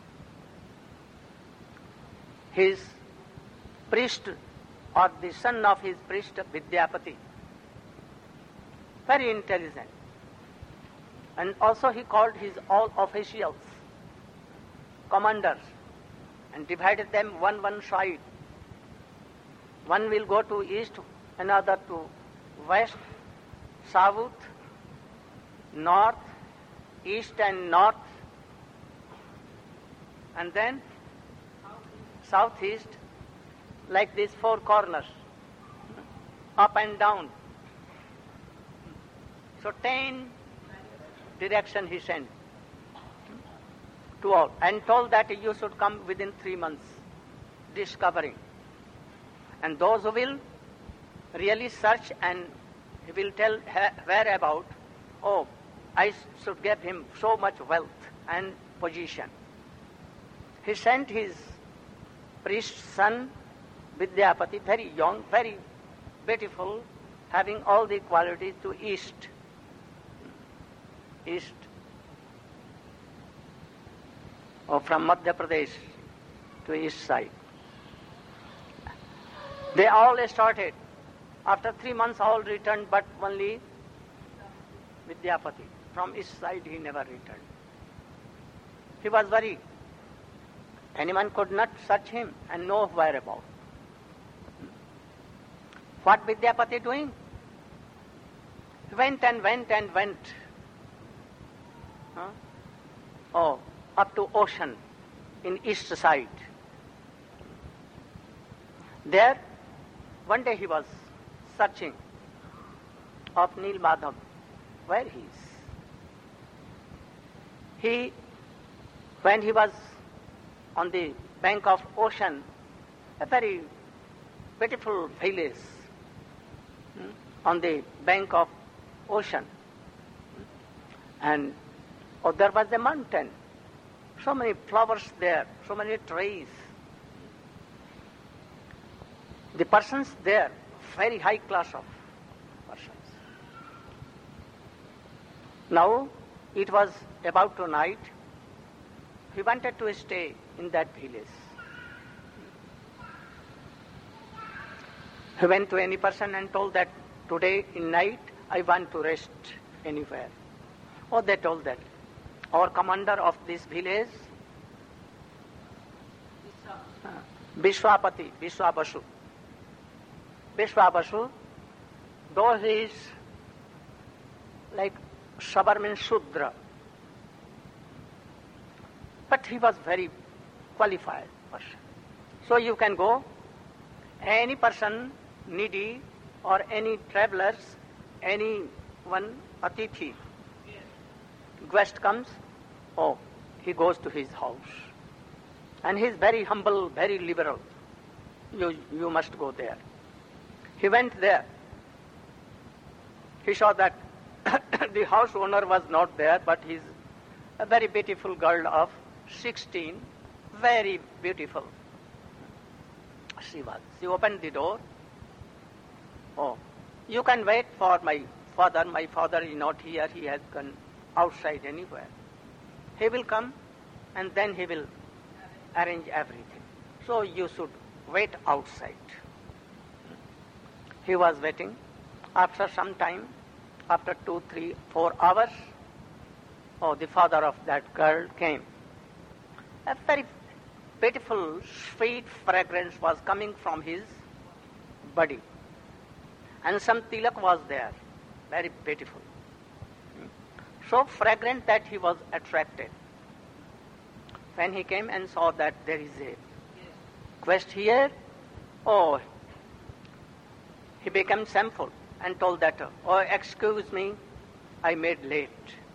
His priest, or the son of his priest Vidyapati, very intelligent, and also he called his all officials, commanders, and divided them one side. One will go to east, another to west, south, north, east and north, and then southeast, like these four corners, up and down. So 10 direction he sent to all, and told that you should come within 3 months, discovering. And those who will really search, and he will tell whereabout, I should give him so much wealth and position. He sent his priest son Vidyapati, very young, very beautiful, having all the qualities, to east, or from Madhya Pradesh to east side. They all started. After 3 months all returned, but only Vidyapati. From east side he never returned. He was worried. Anyone could not search him and know whereabouts. What Vidyapati doing? He went and went and went. Up to ocean in east side. There, one day he was searching of Neel Madhav, where he is. When he was on the bank of ocean, a very beautiful village on the bank of ocean. And there was a mountain, so many flowers there, so many trees. The persons there, very high class of persons. Now, it was about to night. He wanted to stay in that village. He went to any person and told that today in night I want to rest anywhere. Oh, they told that our commander of this village, Vishwapati, Vishwabasu, though he is like Sabar means Shudra, but he was very qualified person. So you can go, any person needy or any travelers, any one atithi, guest comes, oh, he goes to his house. And he is very humble, very liberal. You must go there. He went there. He saw that the house owner was not there, but he's a very beautiful girl of 16, very beautiful. She was. She opened the door. Oh, you can wait for my father. My father is not here. He has gone outside anywhere. He will come and then he will arrange everything. So you should wait outside. He was waiting. After some time, after 2, 3, 4 hours, oh, the father of that girl came. A very beautiful, sweet fragrance was coming from his body. And some tilak was there, very beautiful. So fragrant that he was attracted. When he came and saw that there is a quest here, oh, he became shameful and told that, oh, excuse me, I made late.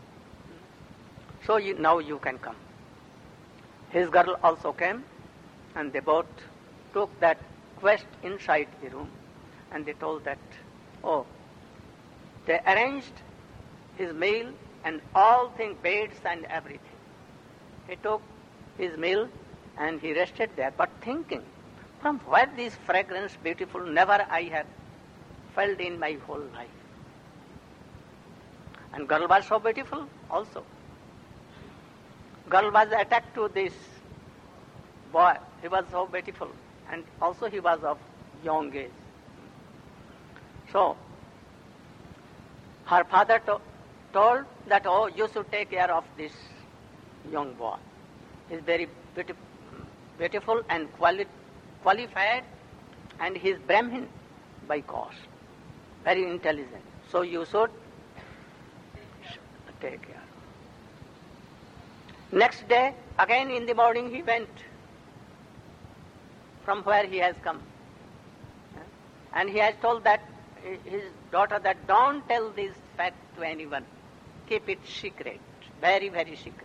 So now you can come. His girl also came, and they both took that quest inside the room, and they told that, oh, they arranged his meal and all things, beds and everything. He took his meal and he rested there, but thinking, from where this fragrance beautiful, never I have felt in my whole life. And girl was so beautiful also. Girl was attached to this boy. He was so beautiful, and also he was of young age. So, her father told that, oh, you should take care of this young boy. He is very beautiful and qualified, and he is Brahmin by caste, very intelligent. So you should take care. Next day, again in the morning, he went from where he has come. And he has told that his daughter that don't tell this fact to anyone. Keep it secret, very, very secret.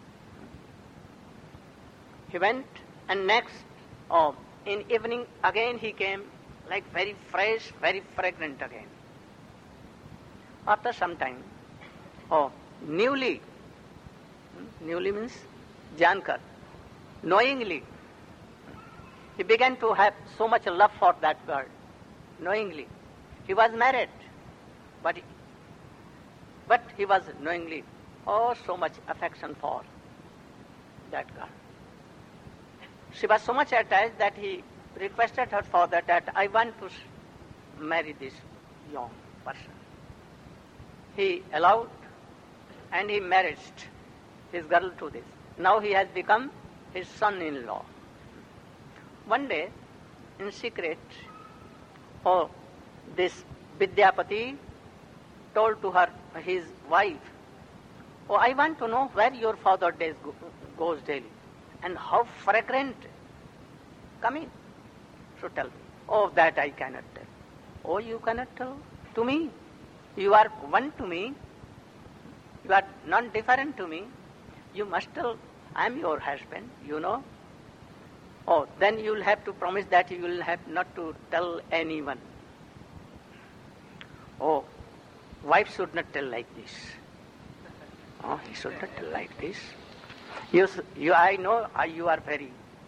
He went, and next, in evening, again he came, like very fresh, very fragrant again. After some time, newly means jankar, knowingly, he began to have so much love for that girl, knowingly. He was married, but he was knowingly, so much affection for that girl. She was so much attached that he requested her father that I want to marry this young person. He allowed, and he married his girl to this. Now he has become his son-in-law. One day, in secret, this Vidyapati told to his wife, I want to know where your father goes daily, and how fragrant. Come in. So tell me. That I cannot tell. You cannot tell to me. You are one to me. You are non-different to me. You must tell, I am your husband, you know. Oh, then you will have to promise that you will have not to tell anyone. Oh, wife should not tell like this. Oh, he should not tell like this. I know you are very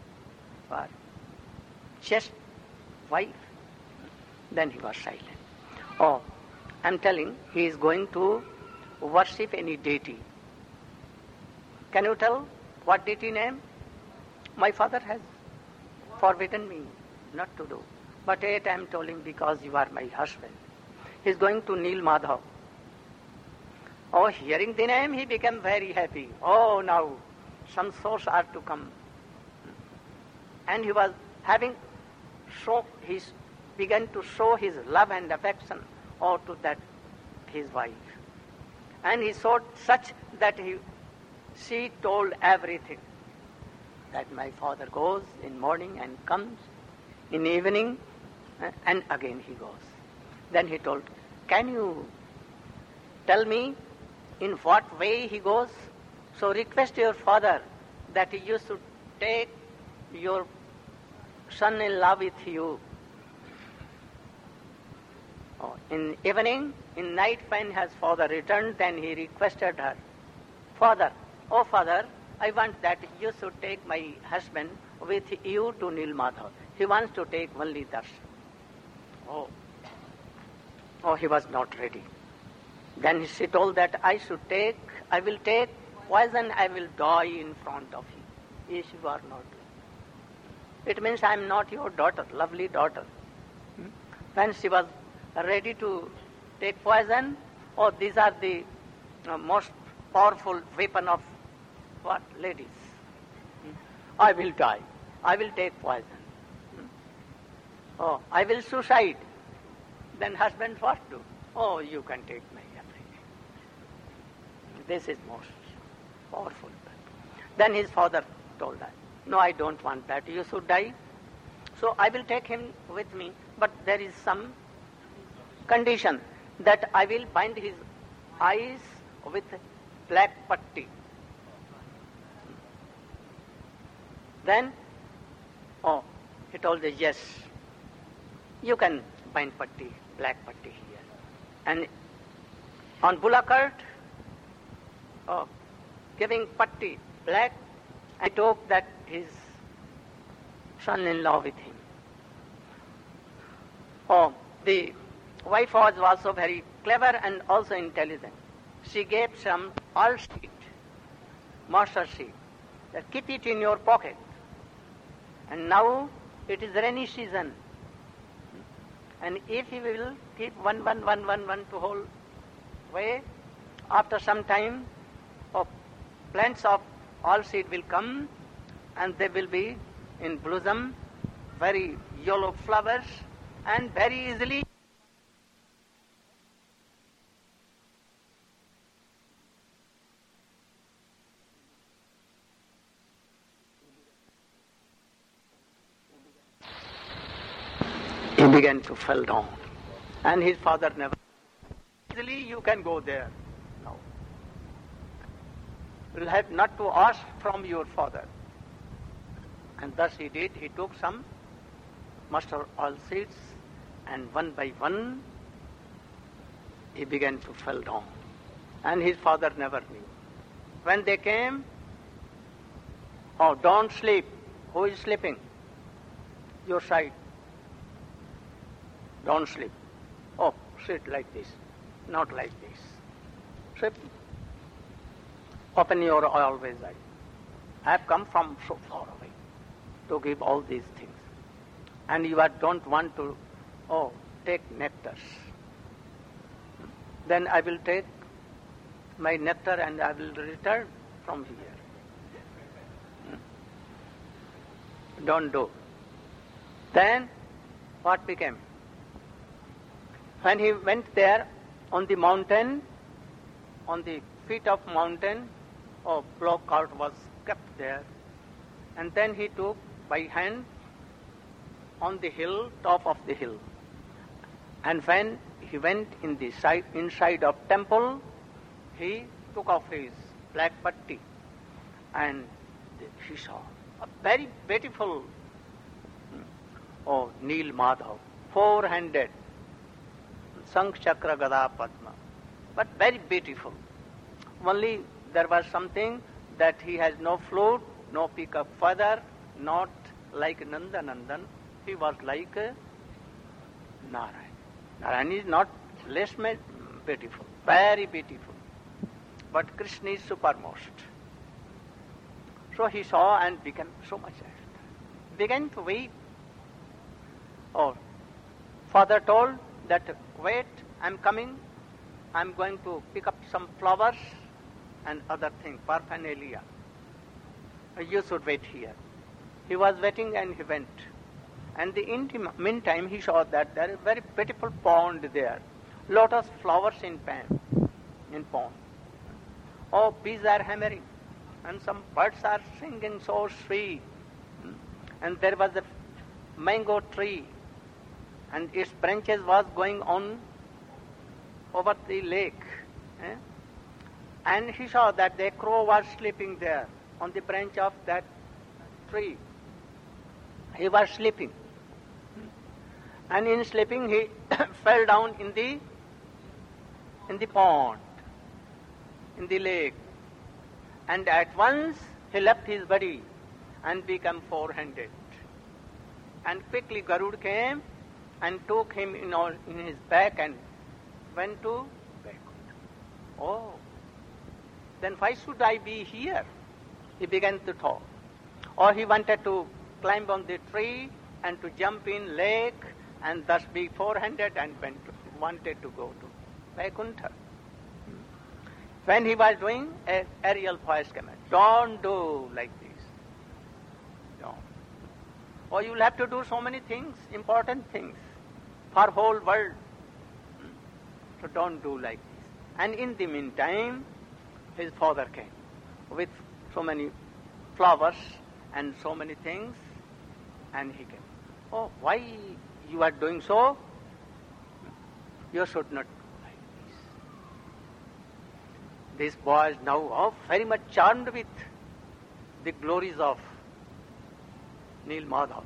just wife. Then he was silent. Oh, I'm telling, he is going to worship any deity. Can you tell what deity name? My father has forbidden me not to do. But yet I am telling because you are my husband. He is going to Nil Madhav. Oh, hearing the name, he became very happy. Oh, now some souls are to come. And he was he began to show his love and affection to that his wife. And he showed such that she told everything. That my father goes in morning and comes in evening, and again he goes. Then he told, can you tell me in what way he goes? So request your father that you should take your son-in-law with you. Oh, in evening, in night when his father returned, then he requested her, Father, oh father, I want that you should take my husband with you to Nil Madhav. He wants to take only darshan. Oh, he was not ready. Then she told that I will take poison, I will die in front of you. If you are not. It means I am not your daughter, lovely daughter. When she was ready to take poison, these are the most powerful weapon of what? Ladies. I will die. I will take poison. Oh, I will suicide. Then husband what do? Oh, you can take my everything. This is most powerful. Then his father told her, no, I don't want that. You should die. So I will take him with me. But there is some condition that I will bind his eyes with black putty. Then, he told us, yes, you can bind putty, black putty here. And on bullock giving putty black, I took that his son-in-law with him. The wife was also very clever and also intelligent. She gave some all seed, mustard seed, that keep it in your pocket. And now it is rainy season. And if you will keep one to whole way, after some time, plants of all seed will come and they will be in blossom, very yellow flowers, and very easily he began to fall down. And his father never. Easily you can go there. No. You will have not to ask from your father. And thus he did. He took some mustard oil seeds, and one by one he began to fall down. And his father never knew. When they came, don't sleep. Who is sleeping? Your side. Don't sleep. Sit like this, not like this. Sit. Open your always eye. I have come from so far away to give all these things. And you don't want to, take nectars. Then I will take my nectar and I will return from here. Don't do. Then what became? When he went there on the mountain, on the feet of mountain, block cart was kept there. And then he took by hand on the hill, top of the hill. And when he went inside of temple, he took off his black putty and he saw a very beautiful Oh, Neel Madhav, 4-handed, Shankh Chakra Gada Padma, but very beautiful. Only there was something that he has no flute, no pick of feather, not like Nanda Nandan. He was like Narayan. Narayan is not less beautiful, very beautiful. But Krishna is supermost. So he saw and became so much agitated. Began to weep. Oh, father told that, wait, I'm coming. I'm going to pick up some flowers and other things, paraphernalia. You should wait here. He was waiting and he went. And in the meantime, he saw that there is a very beautiful pond there. Lotus flowers in pond. Oh, bees are hammering. And some birds are singing so sweet. And there was a mango tree. And its branches was going on over the lake. And he saw that the crow was sleeping there on the branch of that tree. He was sleeping. And in sleeping he fell down in the pond, in the lake. And at once he left his body and became 4-handed. And quickly Garud came and took him in his back and went to Vaikuntha. Oh, then why should I be here? He began to talk. Or he wanted to climb on the tree and to jump in lake and thus be 4-handed and wanted to go to Vaikuntha. When he was doing, an aerial voice came out, don't do like this. Don't. Or you will have to do so many things, important things, for whole world. So don't do like this. And in the meantime, his father came with so many flowers and so many things, and he came. Oh, why you are doing so? You should not do like this. This boy is now very much charmed with the glories of Neel Madhav.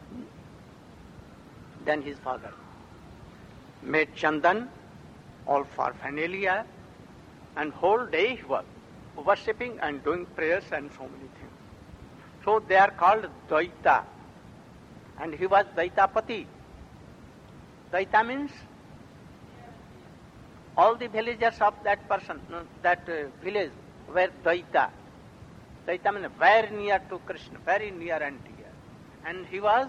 Then his father made chandan, all paraphernalia, and whole day he was worshipping and doing prayers and so many things. So they are called Daita. And he was Daitapati. Daita means all the villagers of that person, that village were Daita. Daita means very near to Krishna, very near and dear. And he was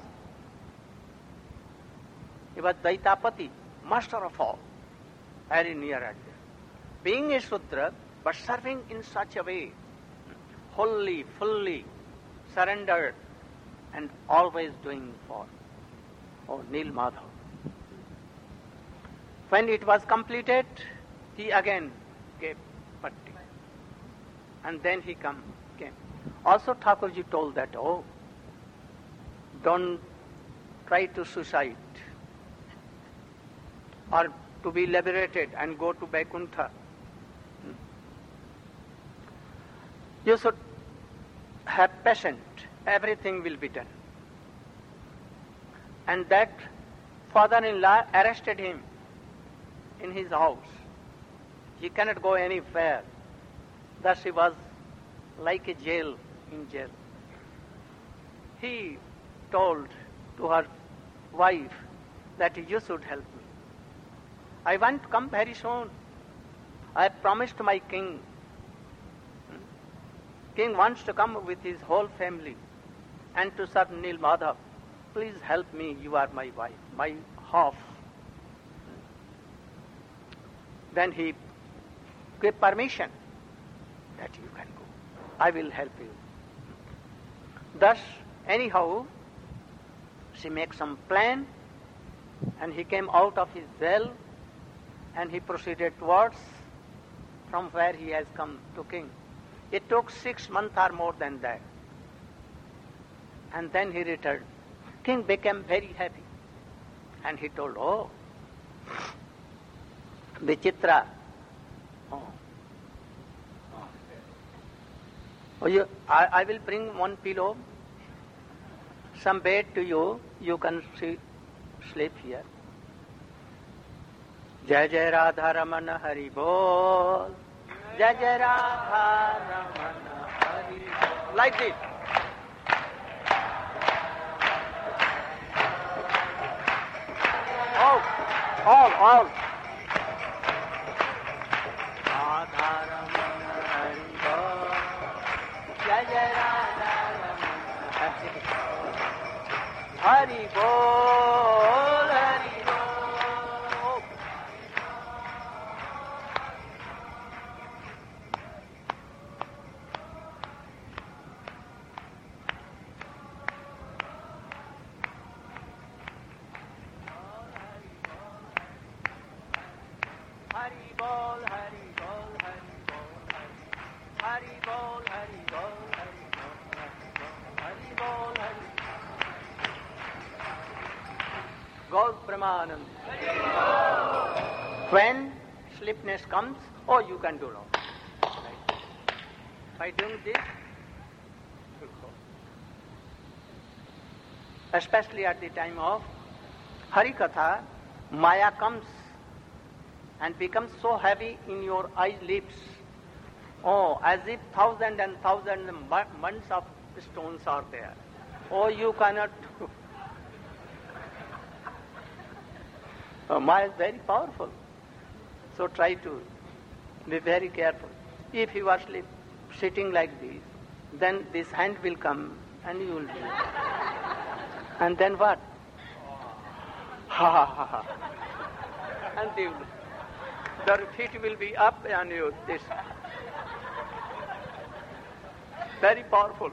Daitapati, master of all, very near and dear. Being a Sudra, but serving in such a way, wholly, fully surrendered and always doing for Neel Madhav. When it was completed, he again gave patti. And then he came. Also Thakurji told that, don't try to suicide or to be liberated and go to Vaikuntha. You should have patience. Everything will be done. And that father-in-law arrested him in his house. He cannot go anywhere. Thus he was like a jail in jail. He told to her wife that you should help me. I want to come very soon. I have promised my king. King wants to come with his whole family and to serve Neel Madhav. Please help me, you are my wife, my half. Then he gave permission that you can go. I will help you. Thus, anyhow, she makes some plan and he came out of his well and he proceeded towards from where he has come to king. It took 6 months or more than that. And then he returned. King became very happy. And he told, Vichitra, I will bring one pillow. some bed to you, you can sleep here. Jai Jai Radha Ramana Hari Bol. Jai Jai Radha Ramana Hari Bol. Like this. All. Radha Ramana Hari Bol. Jai Jai Radha Ramana Hari Bol. Hari Bol. Hari Bol, Hari Bol, Hari Bol, Hari Bol, Hari Bol, Hari Bol, Hari Bol, Hari Gaur Premanand. When sleepiness comes, you can do now. By doing this, you'll go. Especially at the time of Hari Katha, Maya comes and becomes so heavy in your eyelids, as if thousands and thousands months of stones are there. You cannot. Maya is very powerful, so try to be very careful. If you are sitting like this, then this hand will come and you will do it. And then what? Ha. And the feet will be up on you, this. Very powerful.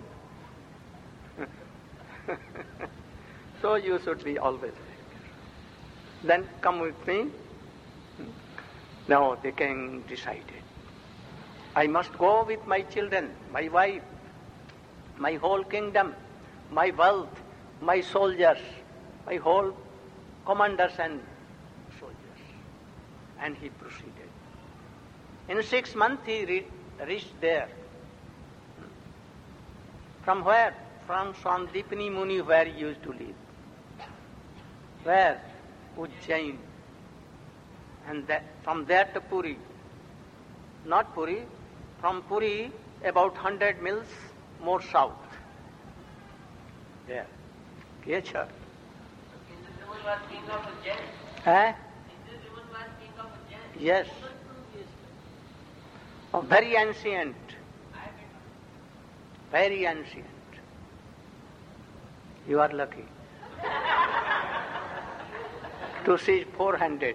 So you should be always. Then come with me. Now the king decided. I must go with my children, my wife, my whole kingdom, my wealth, my soldiers, my whole commanders and soldiers. And he proceeded. In 6 months he reached there. From where? From Sandipani Muni, where he used to live. Where? Ujjain. And from there to Puri. Not Puri, from Puri about 100 miles more south. There. Kechar. Is this the one was king of Ujjain? Eh? Is this the one was king of Ujjain? Yes. Very ancient. Very ancient. You are lucky to see 400.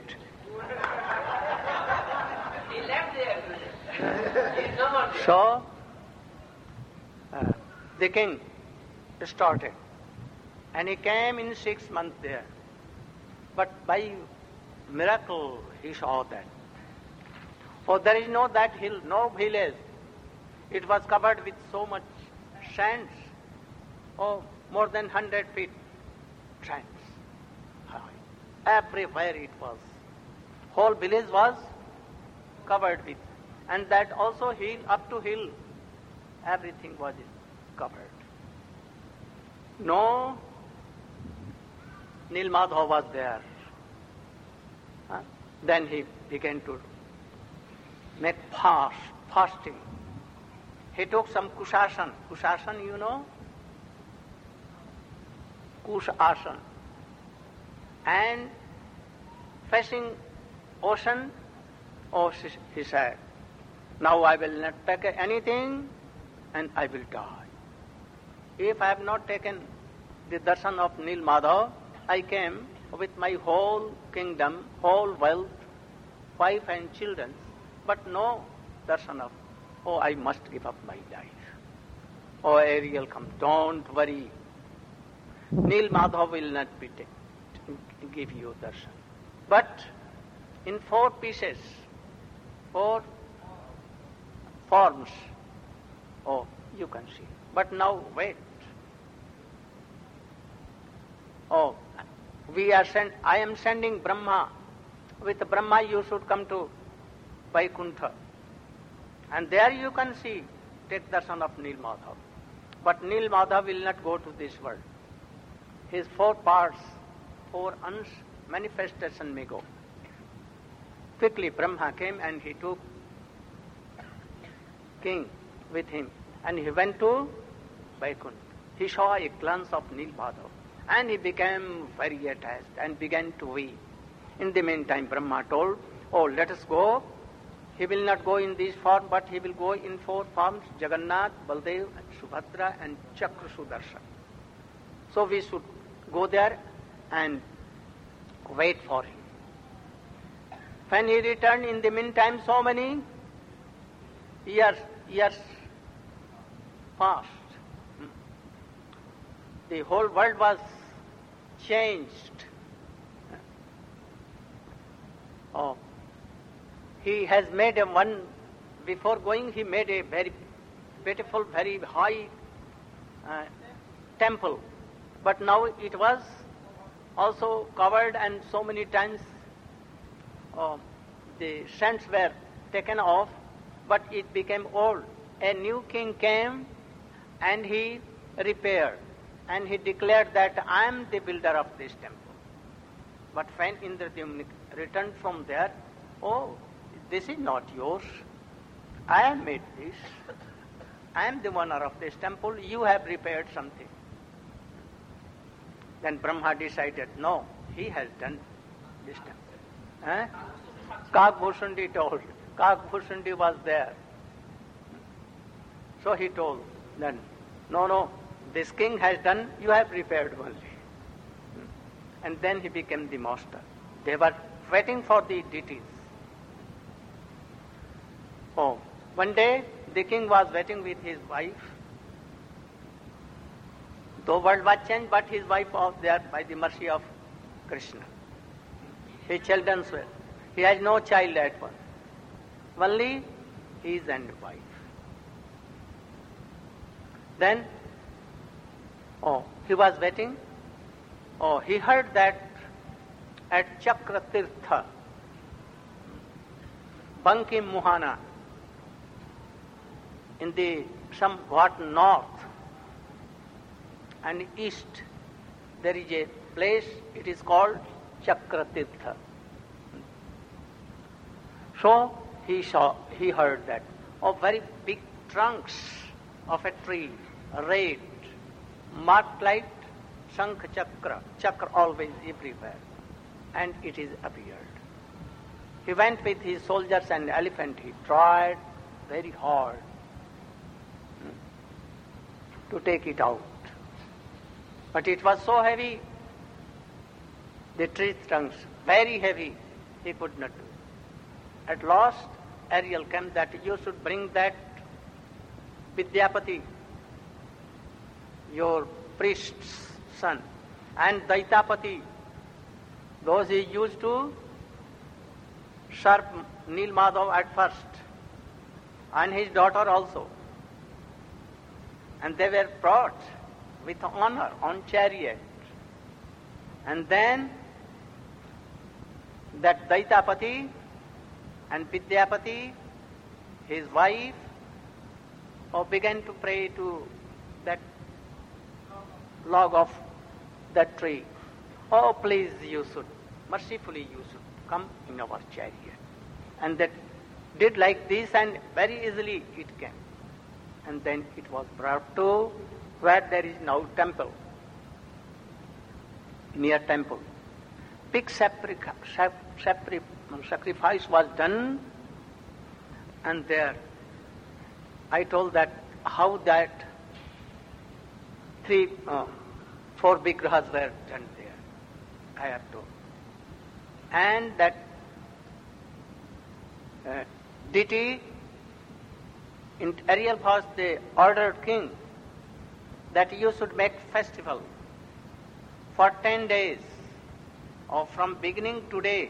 He left there. He's no more there. So, the king started. And he came in 6 months there. But by miracle, he saw that. There is no that hill, no village. It was covered with so much sands. More than 100 feet sands. Everywhere it was. Whole village was covered with. And that also hill, up to hill, everything was covered. No Nilmadhav was there. Then he began to make fasting. He took some Kushasan. Kushasan, you know? Kushasan. And facing ocean, he said, now I will not take anything and I will die. If I have not taken the darshan of Nilmadhav, I came with my whole kingdom, whole wealth, wife and children, but no darshan of, I must give up my life. Ariel, come, don't worry. Nilmadhav will not give you darshan. But in 4 pieces, 4 forms, you can see. But now wait. I am sending Brahma. With Brahma you should come to Vaikuntha. And there you can see, take darshan of Nilmadhav. But Nilmadhav will not go to this world. his four parts, four manifestation may go. Quickly Brahma came and he took king with him and he went to Vaikuntha. He saw a glance of Nilmadhav and he became very attached and began to weep. In the meantime, Brahma told, "Oh, let us go. He will not go in this form, but he will go in four forms, Jagannath, Baldev, Subhadra and Chakra Sudarshan. So we should go there and wait for him." When he returned, in the meantime, so many years passed. The whole world was changed. Oh, he has made before going he made a very beautiful, very high temple. But now it was also covered and so many times the sands were taken off, but it became old. A new king came and he repaired and he declared that I am the builder of this temple. But when Indradyumna returned from there, "Oh, this is not yours. I have made this. I am the owner of this temple. You have repaired something." Then Brahma decided, no, he has done this temple. Kagbhushundi told. Kagbhushundi was there. So he told, then, no, this king has done, you have repaired only. And then he became the master. They were waiting for the deities. Oh, one day the king was waiting with his wife. The world was changed, but his wife was there by the mercy of Krishna. His children were. He has no child at once. Only his and wife. Then, he was waiting. He heard that at Chakratirtha, Bankim Muhana, in the somewhat north and east, there is a place, it is called Chakratirtha. So he heard that very big trunks of a tree, red, marked like Shankh Chakra always everywhere, and it is appeared. He went with his soldiers and elephant, he tried very hard to take it out. But it was so heavy, the tree trunks, very heavy, he could not do it. At last, Ariel came that you should bring that Vidyapati, your priest's son, and Daitapati, those he used to serve Nilmadhav at first, and his daughter also. And they were brought with honor on chariot. And then that Daitapati and Vidyapati, his wife, began to pray to that log of that tree. "Oh, please, you should, mercifully you should come in our chariot." And that did like this, and very easily it came. And then it was brought to where there is now temple, near temple. Big sacrifice was done, and there I told that how that 4 vigrahas were done there. I have told. And that deity, in Ariel first they ordered king that you should make festival for 10 days, or from beginning today,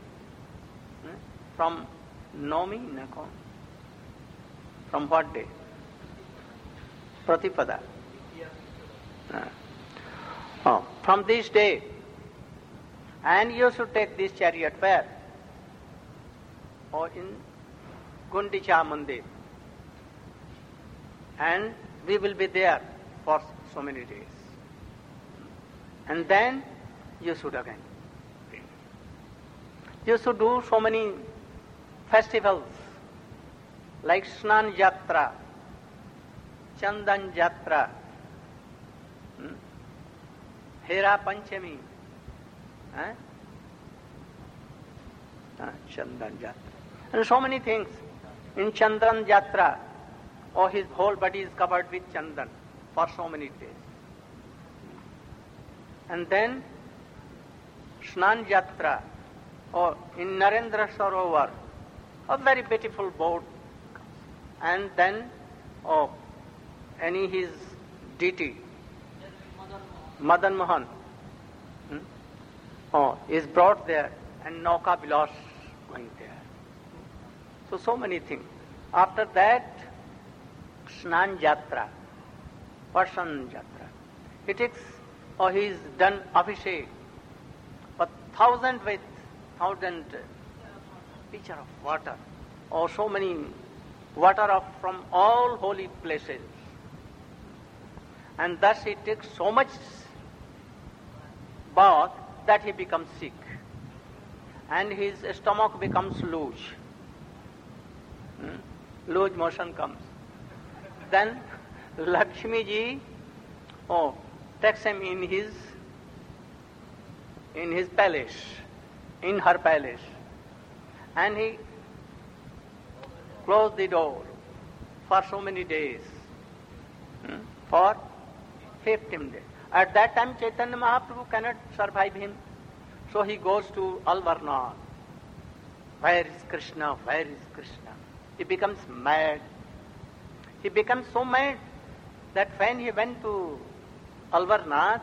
from Nomi, from what day? Pratipada. From this day, and you should take this chariot where? In Gundicha Mandir. And we will be there for so many days. And then you should again bring. You should do so many festivals like Snan Yatra, Chandan Yatra, Hera Panchami, Chandan Yatra, and so many things. In Chandan Yatra, his whole body is covered with chandan for so many days. And then Snan Yatra, or in Narendra Sarovar, a very beautiful boat. And then, any his deity, Madan Mohan, is brought there, and Nauka Vilas going there. So many things. After that, Snan Yatra, Vasan Yatra. He takes, he is done Abhishek, 1,000 with 1,000 pitcher of water, or so many water from all holy places. And thus he takes so much bath that he becomes sick, and his stomach becomes loose. Loose motion comes. Then Lakshmi ji takes him in his palace, in her palace, and he closed the door for so many days, for 15 days. At that time Chaitanya Mahaprabhu cannot survive him, so he goes to Alvarnath. Where is Krishna? Where is Krishna? He becomes mad. He becomes so mad that when he went to Alvarnath,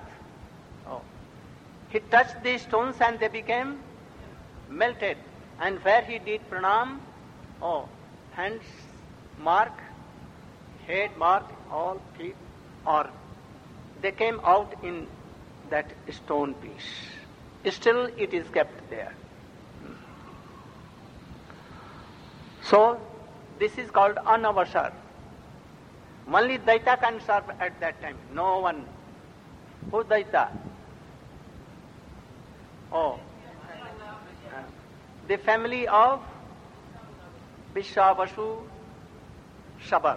he touched the stones and they became melted. And where he did pranam, hands mark, head mark, all feet, or they came out in that stone piece. Still it is kept there. So this is called anavasar. Only Daita can serve at that time. No one. Who Daita? The family of Vishwavasu Shabar.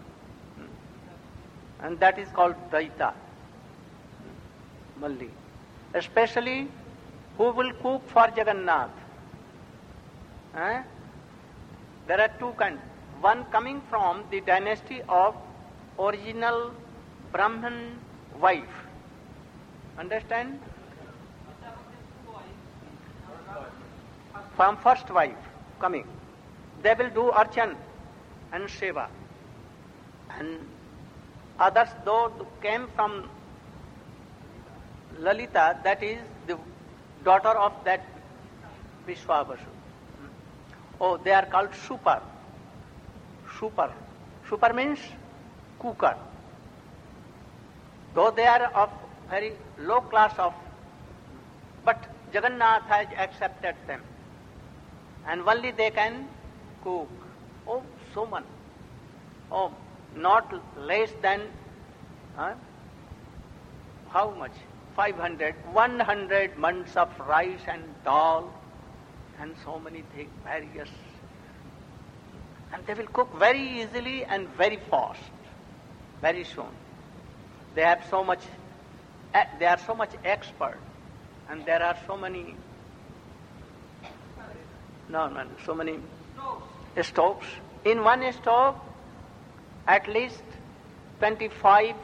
And that is called Daita. Malli. Especially who will cook for Jagannath. There are two kinds. One coming from the dynasty of original Brahman wife. Understand? From first wife coming. They will do archan and seva. And others though came from Lalita, that is the daughter of that Vishwavasu. They are called super. Super means cooker. Though they are of very low class of, but Jagannath has accepted them. And only they can cook. So much. Not less than, how much? 500, 100 months of rice and dal, and so many things, various. And they will cook very easily and very fast, very soon. They are so much expert, and there are so many, so many stoves. In one stove, at least 25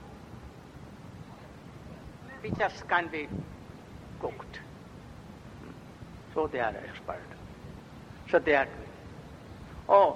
pitchers can be cooked. So they are expert. So they are doing.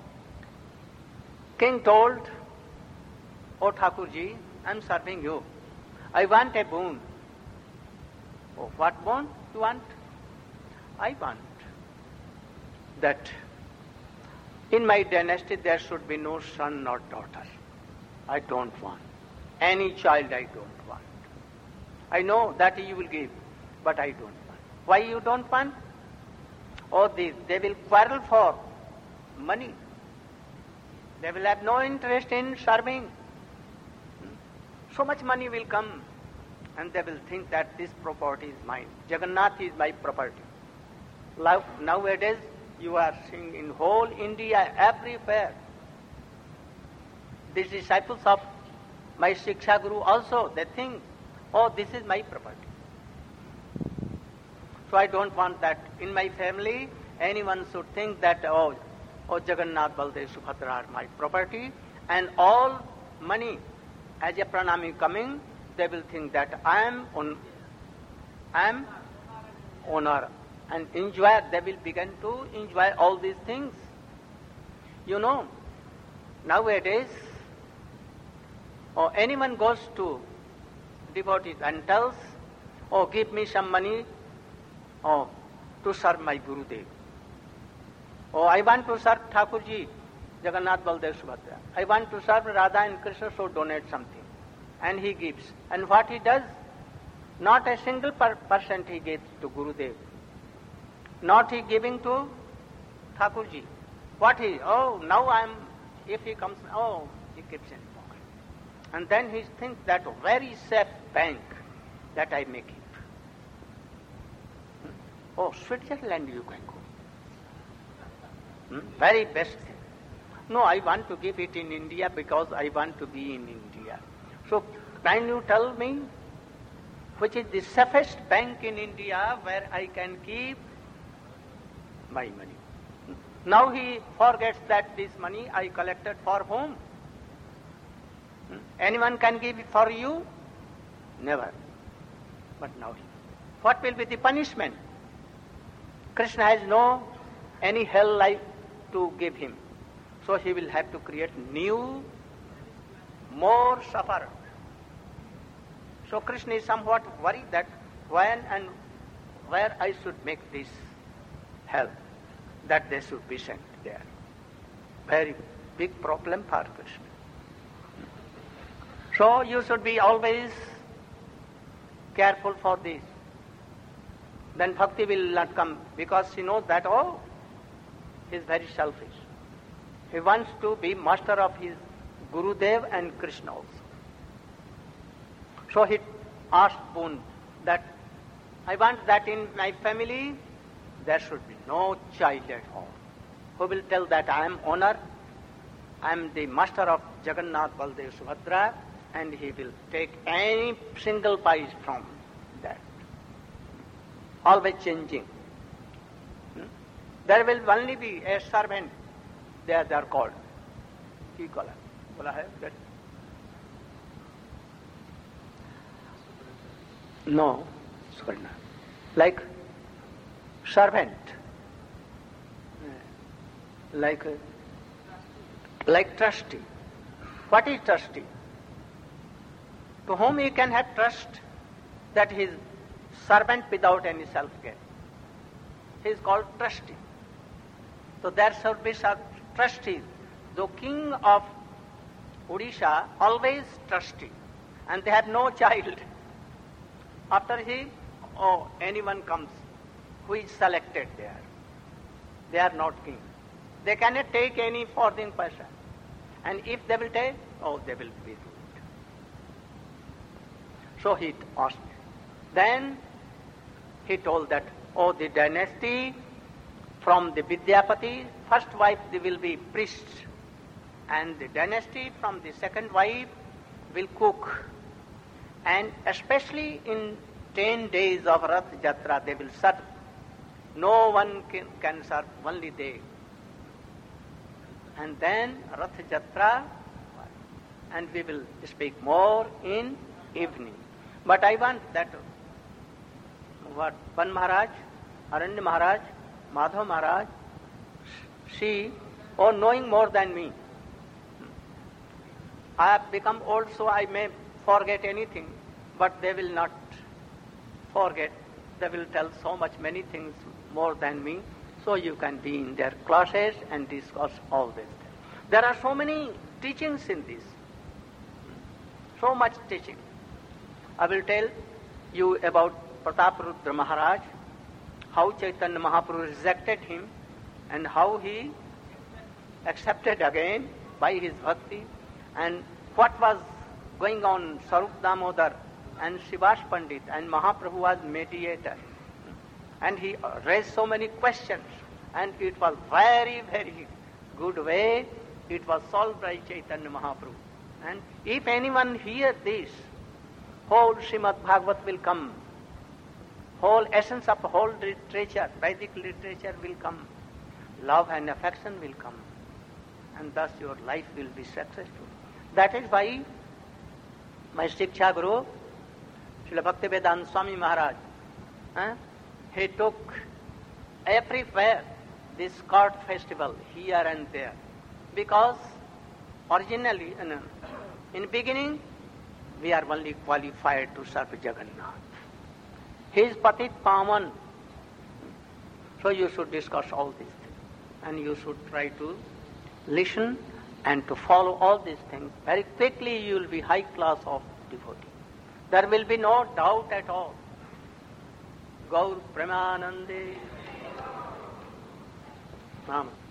King told, Thakurji, I am serving you. I want a boon. What boon you want? I want that in my dynasty there should be no son nor daughter. I don't want. Any child I don't want. I know that you will give, but I don't want. Why you don't want? They will quarrel for money. They will have no interest in serving. So much money will come and they will think that this property is mine. Jagannath is my property. Nowadays, you are seeing in whole India, everywhere, these disciples of my Shiksha Guru also, they think, oh, this is my property. So I don't want that in my family, anyone should think that, oh Jagannath, Baldev, Subhadra are my property, and all money as a pranami coming, they will think that I am owner, and enjoy. They will begin to enjoy all these things. You know, nowadays, or anyone goes to devotees and tells, oh, give me some money to serve my Gurudev. Oh, I want to serve Thakurji, Jagannath, Baldev, Subhadra. I want to serve Radha and Krishna, so donate something. And he gives. And what he does, not a single percent he gives to Gurudev. Not he giving to Thakurji. What he, if he comes, he keeps in pocket. And then he thinks that very safe bank that I may keep. Oh, Switzerland you can go. Very best thing. No, I want to give it in India because I want to be in India. So, can you tell me which is the safest bank in India where I can keep my money? Now he forgets that this money I collected for whom? Anyone can give it for you? Never. But now, what will be the punishment? Krishna has no any hell life to give him. So he will have to create new, more sufferer. So Krishna is somewhat worried that when and where I should make this hell, that they should be sent there. Very big problem for Krishna. So you should be always careful for this. Then bhakti will not come because he knows that, he is very selfish. He wants to be master of his Gurudev and Krishna also. So he asked boon that I want that in my family there should be no child at all. Who will tell that I am owner, I am the master of Jagannath, Baldev, Subhadra, and he will take any single piece from that. Always changing. There will only be a servant. They are called. Ki kala? Bola hai that? No, Sukarna. Like servant. Like trustee. What is trustee? To whom he can have trust that he is servant without any self-gain. He is called trustee. So there should be trustees. The king of Odisha always trustee, and they have no child. After he, anyone comes who is selected there. They are not king. They cannot take any foreign person. And if they will take, they will be ruled. So he asked. Then he told that, the dynasty from the Vidyapati, first wife they will be priests, and the dynasty from the second wife will cook. And especially in 10 days of Rath Jatra they will serve. No one can serve, only they. And then Rath Jatra, and we will speak more in evening. But I want that Ban Maharaj, Aranya Maharaj, Madhav Maharaj, she, knowing more than me. I have become old, so I may forget anything, but they will not forget. They will tell so many things more than me, so you can be in their classes and discuss all this. There are so many teachings in this, so much teaching. I will tell you about Prataparudra Maharaj, how Chaitanya Mahaprabhu rejected him and how he accepted again by his bhakti, and what was going on Sarup Damodar and Srivas Pandit, and Mahaprabhu was mediator. And he raised so many questions, and it was very, very good way. It was solved by Chaitanya Mahaprabhu. And if anyone hears this, whole Srimad Bhagavat will come. Whole essence of whole literature, Vedic literature will come. Love and affection will come. And thus your life will be successful. That is why my Shiksha Guru, Srila Bhaktivedanta Swami Maharaj, he took everywhere this court festival, here and there. Because originally, in beginning, we are only qualified to serve Jagannath. He is Patit Pavan. So you should discuss all these things. And you should try to listen and to follow all these things. Very quickly you will be high class of devotee. There will be no doubt at all. Gaur Premanande. Amen.